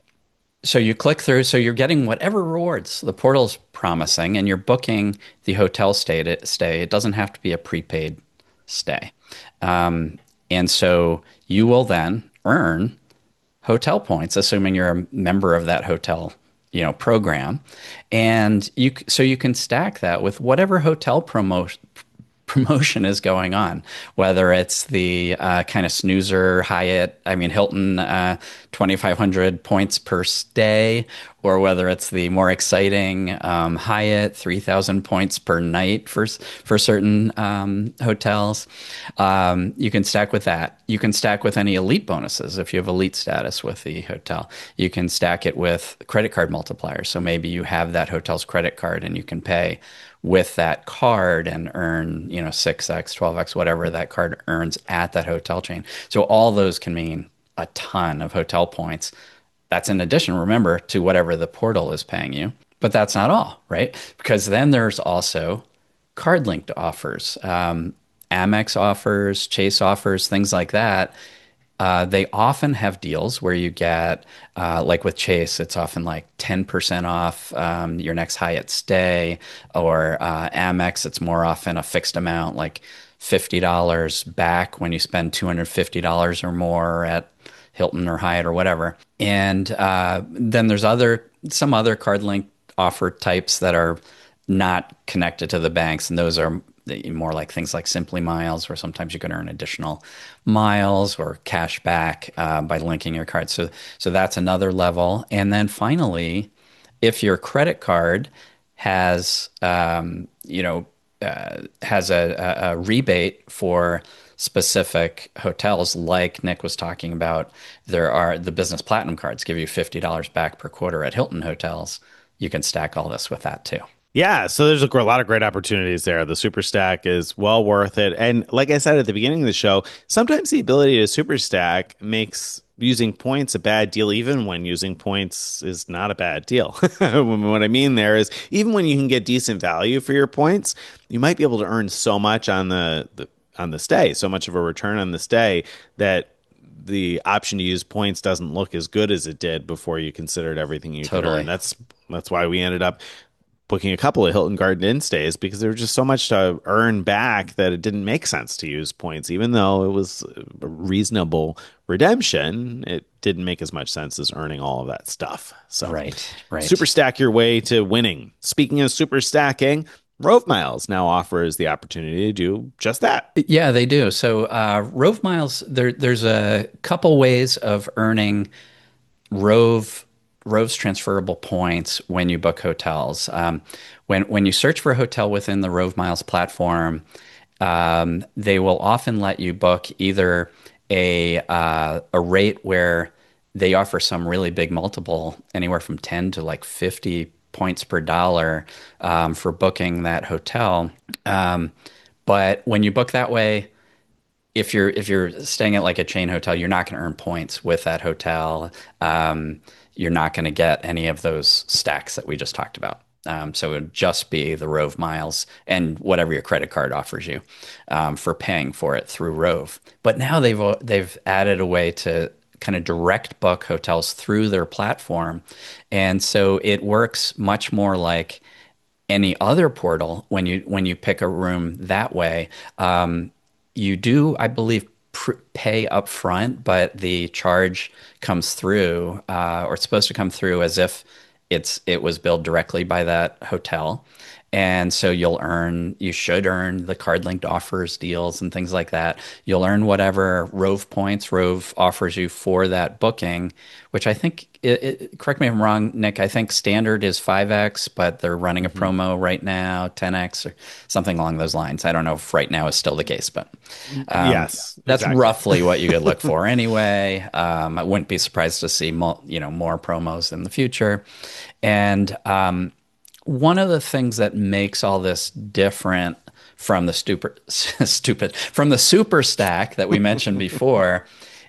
so you click through, so you're getting whatever rewards the portal's promising, and you're booking the hotel stay. To stay. It doesn't have to be a prepaid stay. Um, and so you will then earn hotel points, assuming you're a member of that hotel, you know, program. And you, so you can stack that with whatever hotel promotion promotion is going on, whether it's the uh, kind of snoozer Hyatt, I mean, Hilton, uh, twenty-five hundred points per stay, or whether it's the more exciting um, Hyatt, three thousand points per night for, for certain um, hotels. Um, you can stack with that. You can stack with any elite bonuses if you have elite status with the hotel. You can stack it with credit card multipliers. So maybe you have that hotel's credit card and you can pay with that card and earn, you know, six x, twelve x, whatever that card earns at that hotel chain. So all those can mean a ton of hotel points. That's in addition, remember, to whatever the portal is paying you. But that's not all, right? Because then there's also card linked offers, um, Amex offers, Chase offers, things like that. Uh, they often have deals where you get, uh, like with Chase, it's often like ten percent off um, your next Hyatt stay, or uh, Amex, it's more often a fixed amount, like fifty dollars back when you spend two hundred fifty dollars or more at Hilton or Hyatt or whatever. And uh, then there's other some other card link offer types that are not connected to the banks, and those are more like things like Simply Miles, where sometimes you can earn additional miles or cash back uh, by linking your card. So, so that's another level. And then finally, if your credit card has, um, you know, uh, has a, a, a rebate for specific hotels, like Nick was talking about, there are the Business Platinum cards give you fifty dollars back per quarter at Hilton hotels. You can stack all this with that too. Yeah, so there's a, gr- a lot of great opportunities there. The super stack is well worth it. And like I said at the beginning of the show, sometimes the ability to super stack makes using points a bad deal, even when using points is not a bad deal. What I mean there is, even when you can get decent value for your points, you might be able to earn so much on the, the on the stay, so much of a return on the stay, that the option to use points doesn't look as good as it did before you considered everything you Totally. could earn. That's that's why we ended up booking a couple of Hilton Garden Inn stays, because there was just so much to earn back that it didn't make sense to use points. Even though it was a reasonable redemption, it didn't make as much sense as earning all of that stuff. So Right, right. super stack your way to winning. Speaking of super stacking, Rove Miles now offers the opportunity to do just that. Yeah, they do. So uh, Rove Miles, there, there's a couple ways of earning Rove Rove's transferable points when you book hotels. Um, when when you search for a hotel within the Rove Miles platform, um, they will often let you book either a uh, a rate where they offer some really big multiple, anywhere from ten to like fifty points per dollar um, for booking that hotel. Um, but when you book that way, if you're if you're staying at like a chain hotel, you're not going to earn points with that hotel. Um, you're not going to get any of those stacks that we just talked about. Um, so it would just be the Rove Miles and whatever your credit card offers you um, for paying for it through Rove. But now they've they've added a way to kind of direct book hotels through their platform, and so it works much more like any other portal when you when you pick a room that way. Um, you do, I believe, pr- pay up front, but the charge comes through, uh, or it's supposed to come through as if it's it was billed directly by that hotel. And so you'll earn, you should earn the card linked offers, deals, and things like that. You'll earn whatever Rove points Rove offers you for that booking, which I think, it, it, correct me if I'm wrong, Nick, I think standard is five x, but they're running a promo right now, ten x or something along those lines. I don't know if right now is still the case, but um, yes, that's exactly. roughly what you could look for anyway. Um, I wouldn't be surprised to see mo- you know, more promos in the future. And um, one of the things that makes all this different from the stupid, stupid from the super stack that we mentioned before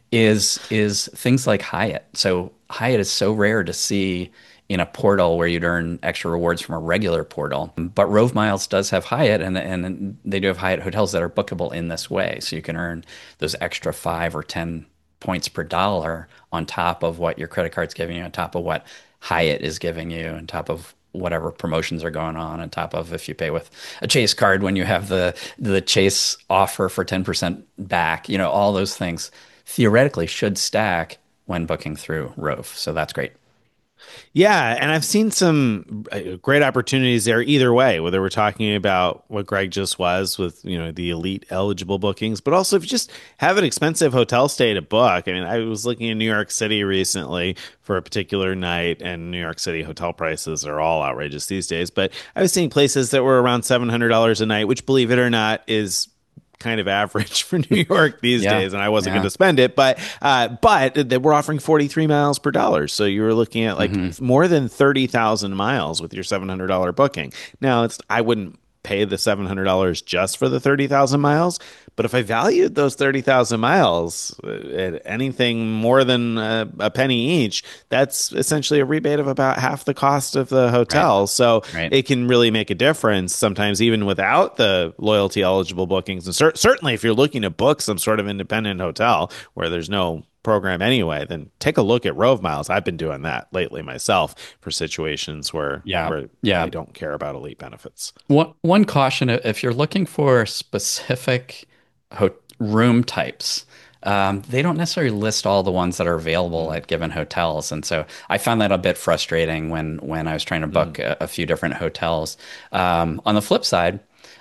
is is things like Hyatt. So Hyatt is so rare to see in a portal where you'd earn extra rewards from a regular portal. But Rove Miles does have Hyatt, and and they do have Hyatt hotels that are bookable in this way. So you can earn those extra five or ten points per dollar on top of what your credit card's giving you, on top of what Hyatt is giving you, on top of whatever promotions are going on, on top of if you pay with a Chase card when you have the the Chase offer for ten percent back. You know, all those things theoretically should stack when booking through Rove. So that's great. Yeah, and I've seen some uh, great opportunities there either way, whether we're talking about what Greg just was with, you know, the elite eligible bookings, but also if you just have an expensive hotel stay to book. I mean, I was looking in New York City recently for a particular night, and New York City hotel prices are all outrageous these days, but I was seeing places that were around seven hundred dollars a night, which, believe it or not, is kind of average for New York these Yeah. days, and I wasn't Yeah. going to spend it, but uh, but they were offering forty-three miles per dollar, so you were looking at like Mm-hmm. more than thirty thousand miles with your seven hundred dollar booking. Now, it's I wouldn't pay the seven hundred dollars just for the thirty thousand miles, but if I valued those thirty thousand miles uh, at anything more than a, a penny each, that's essentially a rebate of about half the cost of the hotel. So Right. it can really make a difference sometimes, even without the loyalty eligible bookings. And cer- certainly, if you're looking to book some sort of independent hotel where there's no program anyway, then take a look at Rove Miles. I've been doing that lately myself for situations where, Yeah. where Yeah. I don't care about elite benefits. One, one caution, if you're looking for specific ho room types, um, they don't necessarily list all the ones that are available at given hotels. And so I found that a bit frustrating when, when I was trying to book a, a few different hotels. Um, on the flip side,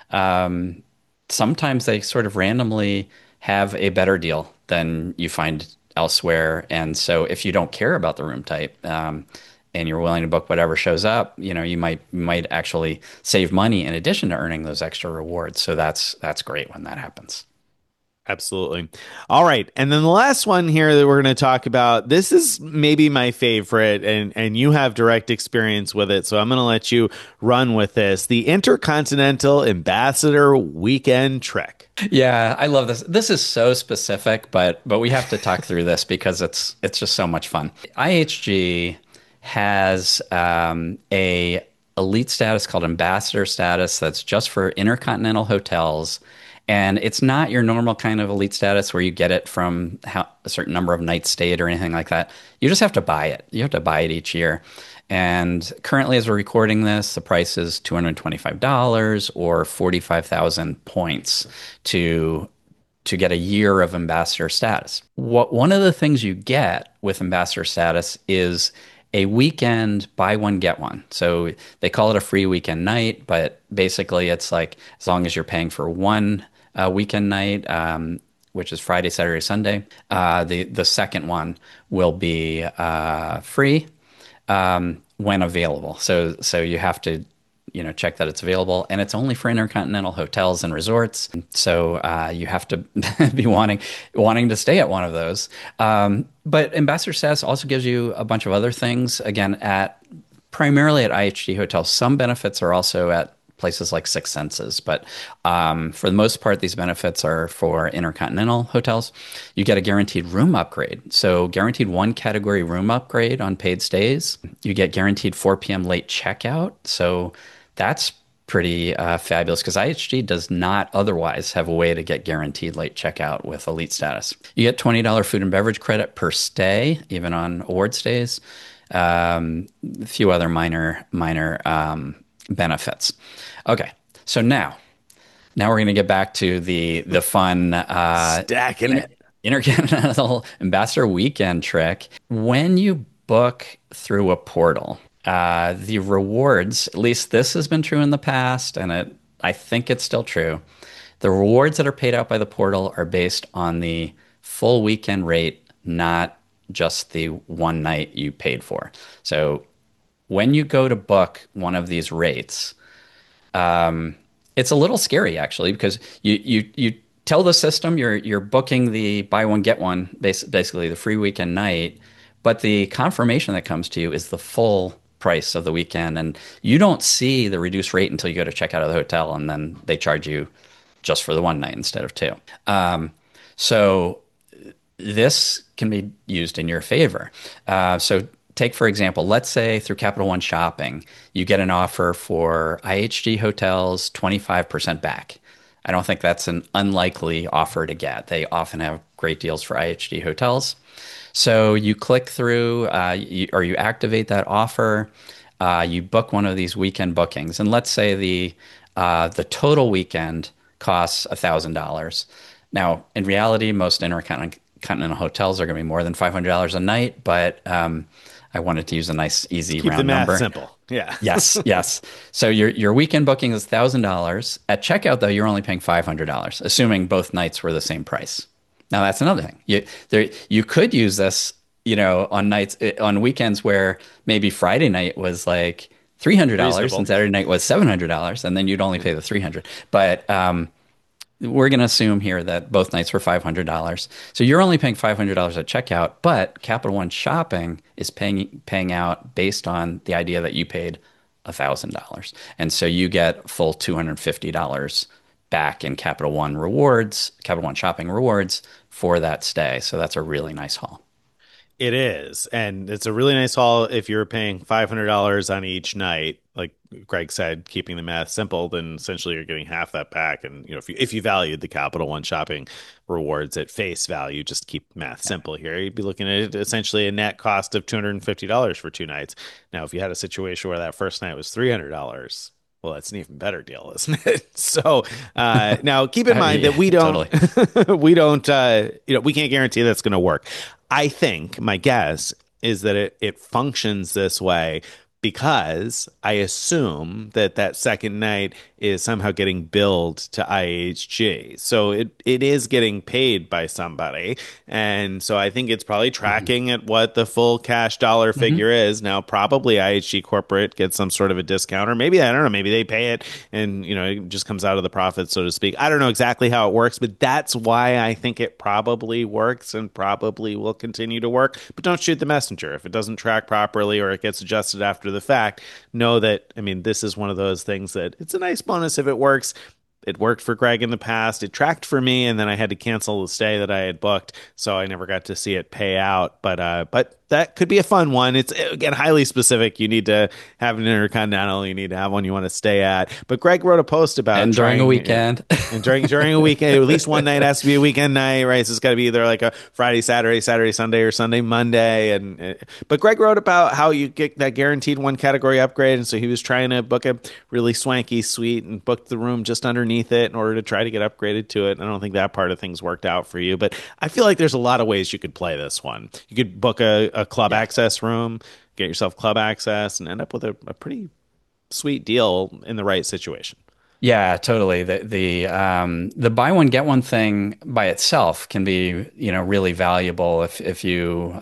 um, sometimes they sort of randomly have a better deal than you find elsewhere. And so if you don't care about the room type, um, and you're willing to book whatever shows up, you know, you might you might actually save money in addition to earning those extra rewards. So that's that's great when that happens. Absolutely. All right. And then the last one here that we're going to talk about, this is maybe my favorite, and, and you have direct experience with it. So I'm going to let you run with this. The Intercontinental Ambassador Weekend Trek. Yeah, I love this. This is so specific, but but we have to talk through this because it's it's just so much fun. I H G has um, a elite status called ambassador status that's just for intercontinental hotels. And it's not your normal kind of elite status where you get it from how, a certain number of nights stayed or anything like that. You just have to buy it. You have to buy it each year. And currently, as we're recording this, the price is two hundred twenty-five dollars or forty-five thousand points to to get a year of ambassador status. What one of the things you get with ambassador status is a weekend buy one get one. So they call it a free weekend night, but basically it's like as long as you're paying for one uh, weekend night, um, which is Friday, Saturday, Sunday, uh, the the second one will be uh, free um, when available. So so you have to you know check that it's available, and it's only for intercontinental hotels and resorts. So uh, you have to be wanting wanting to stay at one of those. Um, but ambassador status also gives you a bunch of other things. Again, at primarily at I H G hotels, some benefits are also at places like Six Senses, but um, for the most part, these benefits are for intercontinental hotels. You get a guaranteed room upgrade. So guaranteed one category room upgrade on paid stays. You get guaranteed four p m late checkout. So that's pretty uh, fabulous because I H G does not otherwise have a way to get guaranteed late checkout with elite status. You get twenty dollars food and beverage credit per stay, even on award stays. Um, a few other minor, minor um, benefits. Okay, so now, now we're going to get back to the the fun uh, Stacking inter- it. intercontinental ambassador weekend trick. When you book through a portal, uh, the rewards, at least this has been true in the past, and it I think it's still true. The rewards that are paid out by the portal are based on the full weekend rate, not just the one night you paid for. So when you go to book one of these rates, um, it's a little scary actually because you you you tell the system you're you're booking the buy one get one, basically the free weekend night, but the confirmation that comes to you is the full price of the weekend, and you don't see the reduced rate until you go to check out of the hotel, and then they charge you just for the one night instead of two. Um, so this can be used in your favor. Uh, so take, for example, let's say through Capital One Shopping, you get an offer for I H G hotels twenty-five percent back. I don't think that's an unlikely offer to get. They often have great deals for I H G hotels. So you click through uh, you, or you activate that offer. Uh, you book one of these weekend bookings. And let's say the, uh, the total weekend costs one thousand dollars. Now, in reality, most intercontinental continental hotels are going to be more than five hundred dollars a night, but um, I wanted to use a nice, easy Keep round the math number. simple. Yeah. Yes, yes. So your your weekend booking is one thousand dollars. At checkout, though, you're only paying five hundred dollars, assuming both nights were the same price. Now, that's another thing. You there you could use this, you know, on nights on weekends where maybe Friday night was like three hundred dollars Reasonable. and Saturday night was seven hundred dollars, and then you'd only pay the three hundred dollars. But um, we're going to assume here that both nights were five hundred dollars. So you're only paying five hundred dollars at checkout, but Capital One Shopping is paying paying out based on the idea that you paid one thousand dollars. And so you get full two hundred fifty dollars back in Capital One rewards, Capital One Shopping rewards for that stay. So that's a really nice haul. It is. And it's a really nice haul if you're paying five hundred dollars on each night. Like Greg said, keeping the math simple, then essentially you're getting half that back. And, you know, if you, if you valued the Capital One Shopping rewards at face value, just keep math simple here, you'd be looking at essentially a net cost of two hundred fifty dollars for two nights. Now, if you had a situation where that first night was three hundred dollars, well, that's an even better deal, isn't it? So uh, now keep in mind yeah, that we don't, totally. we don't, uh, you know, we can't guarantee that's going to work. I think my guess is that it, it functions this way because I assume that that second night is somehow getting billed to I H G. So it, it is getting paid by somebody. And so I think it's probably tracking mm-hmm. at what the full cash dollar figure mm-hmm. is. Now, probably I H G corporate gets some sort of a discount, or maybe, I don't know, maybe they pay it and, you know, it just comes out of the profit, so to speak. I don't know exactly how it works, but that's why I think it probably works and probably will continue to work. But don't shoot the messenger. If it doesn't track properly or it gets adjusted after the fact, know that, I mean, this is one of those things that it's a nice bonus if it works. It worked for Greg in the past. It tracked for me, and then I had to cancel the stay that I had booked, so I never got to see it pay out. But uh, but that could be a fun one. It's, again, highly specific. You need to have an intercontinental. You need to have one you want to stay at. But Greg wrote a post about and during trying, a weekend, and during during a weekend, at least one night has to be a weekend night, right? So it's got to be either like a Friday, Saturday, Saturday, Sunday, or Sunday, Monday. And uh, but Greg wrote about how you get that guaranteed one category upgrade, and so he was trying to book a really swanky suite and booked the room just underneath it in order to try to get upgraded to it. I don't think that part of things worked out for you, but I feel like there's a lot of ways you could play this one. You could book a, a club yeah. access room, get yourself club access, and end up with a, a pretty sweet deal in the right situation. Yeah, totally. The the um, the buy one get one thing by itself can be, you know, really valuable if if you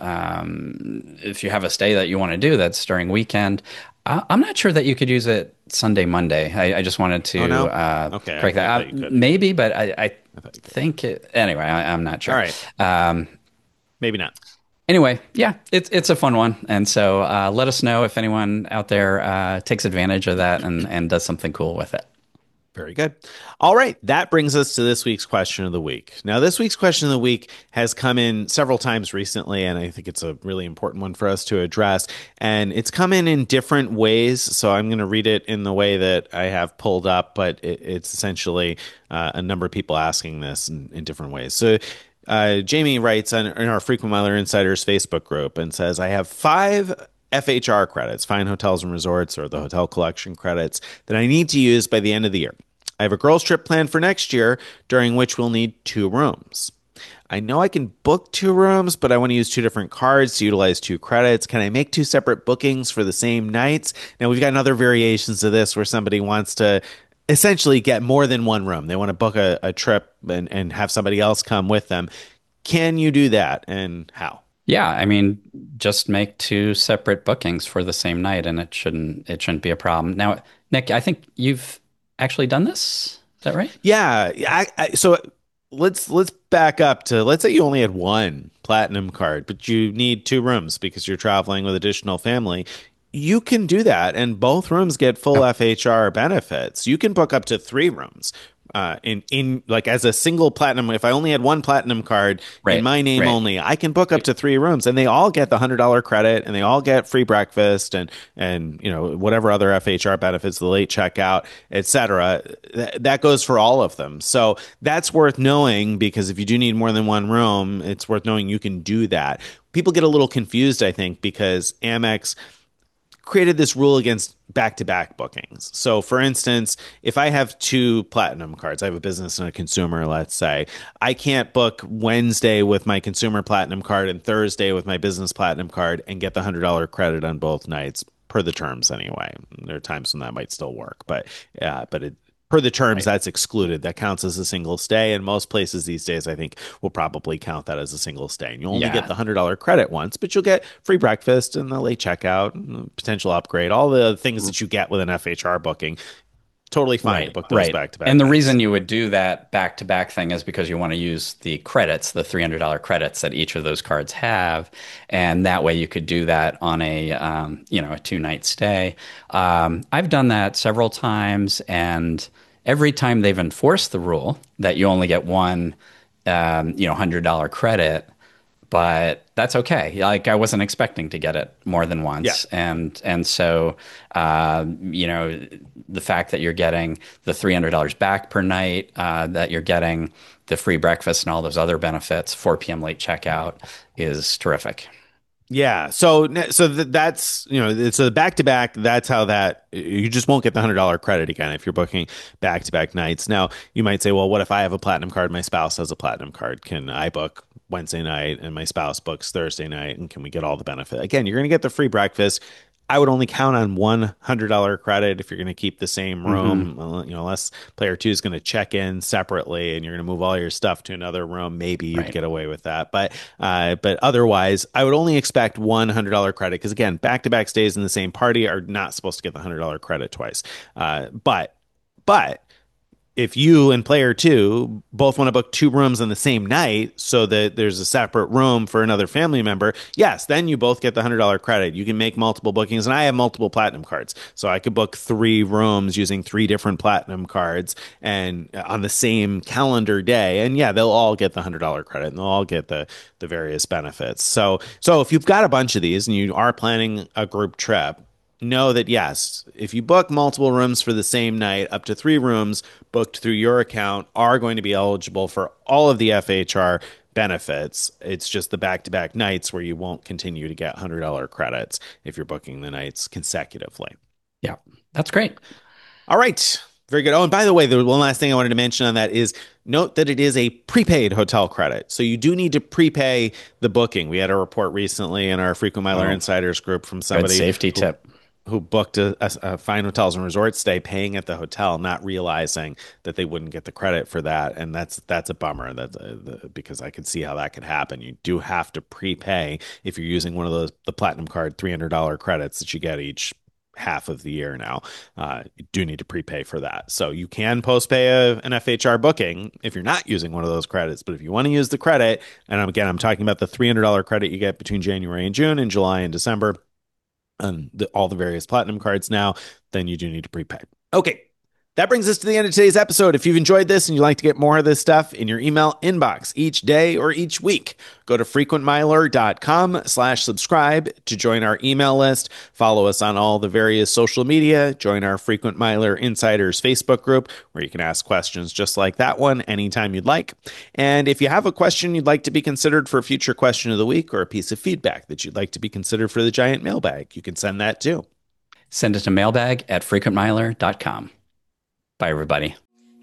um, if you have a stay that you want to do that's during weekend. I, I'm not sure that you could use it Sunday, Monday. I, I just wanted to oh, no? uh, okay, correct that. Uh, maybe, but I, I, I think it, anyway. I, I'm not sure. All right, um, maybe not. Anyway, yeah, it's it's a fun one, and so uh, let us know if anyone out there uh, takes advantage of that and and does something cool with it. Very good. All right. That brings us to this week's question of the week. Now, this week's question of the week has come in several times recently, and I think it's a really important one for us to address. And it's come in in different ways. So I'm going to read it in the way that I have pulled up, but it, it's essentially uh, a number of people asking this in, in different ways. So uh, Jamie writes on, in our Frequent Miler Insiders Facebook group and says, I have five F H R credits, Fine Hotels and Resorts, or the Hotel Collection credits, that I need to use by the end of the year. I have a girls' trip planned for next year, during which we'll need two rooms. I know I can book two rooms, but I want to use two different cards to utilize two credits. Can I make two separate bookings for the same nights? Now, we've got other variations of this where somebody wants to essentially get more than one room. They want to book a, a trip and, and have somebody else come with them. Can you do that, and how? Yeah, I mean, just make two separate bookings for the same night, and it shouldn't it shouldn't be a problem. Now, Nick, I think you've actually done this. Is that right? Yeah. I, I, so let's let's back up to, let's say you only had one platinum card, but you need two rooms because you're traveling with additional family. You can do that, and both rooms get full oh. F H R benefits. You can book up to three rooms. Uh, in, in like as a single platinum, if I only had one platinum card right, in my name right. only, I can book up to three rooms, and they all get the one hundred dollars credit, and they all get free breakfast and, and, you know, whatever other F H R benefits, the late checkout, et cetera. Th- that goes for all of them. So that's worth knowing, because if you do need more than one room, it's worth knowing you can do that. People get a little confused, I think, because Amex created this rule against back-to-back bookings. So for instance, if I have two platinum cards, I have a business and a consumer, let's say, I can't book Wednesday with my consumer platinum card and Thursday with my business platinum card and get the one hundred dollars credit on both nights, per the terms anyway. There are times when that might still work, but yeah, but it per the terms, right. That's excluded. That counts as a single stay. And most places these days, I think, will probably count that as a single stay. And you only yeah. get the one hundred dollars credit once, but you'll get free breakfast and the late checkout, and potential upgrade, all the things that you get with an F H R booking. Totally fine right, to book those right. back to back. And the nights. reason you would do that back to back thing is because you want to use the credits, the three hundred dollars credits that each of those cards have. And that way you could do that on a, um, you know, a two night stay. Um, I've done that several times, and every time they've enforced the rule that you only get one, um, you know, one hundred dollars credit, but that's okay. Like, I wasn't expecting to get it more than once. Yeah. And and so, uh, you know, the fact that you're getting the three hundred dollars back per night, uh, that you're getting the free breakfast and all those other benefits, four p.m. late checkout, is terrific. Yeah. So, so that's, you know, so back to back, that's how that, you just won't get the one hundred dollars credit again if you're booking back to back nights. Now, you might say, well, what if I have a platinum card? My spouse has a platinum card. Can I book Wednesday night and my spouse books Thursday night? And can we get all the benefit? Again, you're going to get the free breakfast. I would only count on one one hundred dollars credit if you're going to keep the same room. Mm-hmm. You know, unless player two is going to check in separately and you're going to move all your stuff to another room, maybe you'd right. get away with that. But uh, but otherwise, I would only expect one one hundred dollars credit because, again, back-to-back stays in the same party are not supposed to get the one hundred dollars credit twice. Uh, but but if you and player two both want to book two rooms on the same night so that there's a separate room for another family member, yes, then you both get the one hundred dollars credit. You can make multiple bookings, and I have multiple platinum cards. So I could book three rooms using three different platinum cards and on the same calendar day. And yeah, they'll all get the one hundred dollars credit and they'll all get the, the various benefits. So, so if you've got a bunch of these and you are planning a group trip, know that, yes, if you book multiple rooms for the same night, up to three rooms booked through your account are going to be eligible for all of the F H R benefits. It's just the back-to-back nights where you won't continue to get one hundred dollars credits if you're booking the nights consecutively. Yeah, that's great. All right. Very good. Oh, and by the way, the one last thing I wanted to mention on that is note that it is a prepaid hotel credit. So you do need to prepay the booking. We had a report recently in our Frequent Miler oh, Insiders group from somebody. Good safety who, tip. who booked a, a, a Fine Hotels and Resort stay paying at the hotel, not realizing that they wouldn't get the credit for that. And that's that's a bummer that uh, the, because I could see how that could happen. You do have to prepay if you're using one of those, the Platinum Card three hundred dollars credits that you get each half of the year now. Uh, you do need to prepay for that. So you can post-pay a, an F H R booking if you're not using one of those credits. But if you want to use the credit, and again, I'm talking about the three hundred dollars credit you get between January and June and July and December, and the, all the various platinum cards now, then you do need to prepay. Okay. That brings us to the end of today's episode. If you've enjoyed this and you'd like to get more of this stuff in your email inbox each day or each week, go to frequentmiler.com slash subscribe to join our email list. Follow us on all the various social media. Join our Frequent Miler Insiders Facebook group where you can ask questions just like that one anytime you'd like. And if you have a question you'd like to be considered for a future question of the week or a piece of feedback that you'd like to be considered for the Giant Mailbag, you can send that too. Send it to mailbag at frequent miler dot com. Bye, everybody.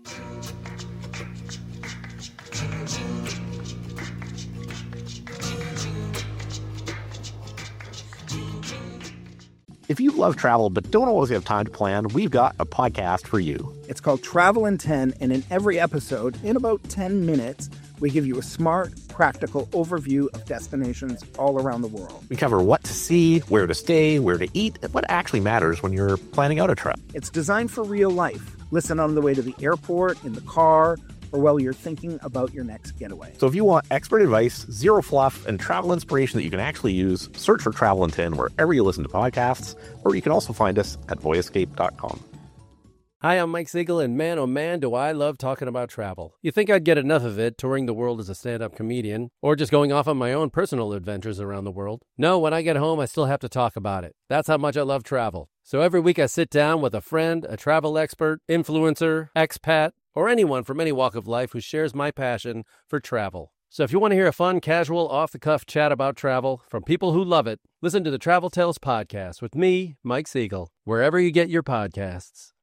If you love travel but don't always have time to plan, we've got a podcast for you. It's called Travel in ten, and in every episode, in about ten minutes, we give you a smart, practical overview of destinations all around the world. We cover what to see, where to stay, where to eat, and what actually matters when you're planning out a trip. It's designed for real life. Listen on the way to the airport, in the car, or while you're thinking about your next getaway. So if you want expert advice, zero fluff, and travel inspiration that you can actually use, search for Travel in ten wherever you listen to podcasts, or you can also find us at voyescape dot com. Hi, I'm Mike Siegel, and man, oh man, do I love talking about travel. You think I'd get enough of it touring the world as a stand-up comedian, or just going off on my own personal adventures around the world? No, when I get home, I still have to talk about it. That's how much I love travel. So every week I sit down with a friend, a travel expert, influencer, expat, or anyone from any walk of life who shares my passion for travel. So if you want to hear a fun, casual, off-the-cuff chat about travel from people who love it, listen to the Travel Tales podcast with me, Mike Siegel, wherever you get your podcasts.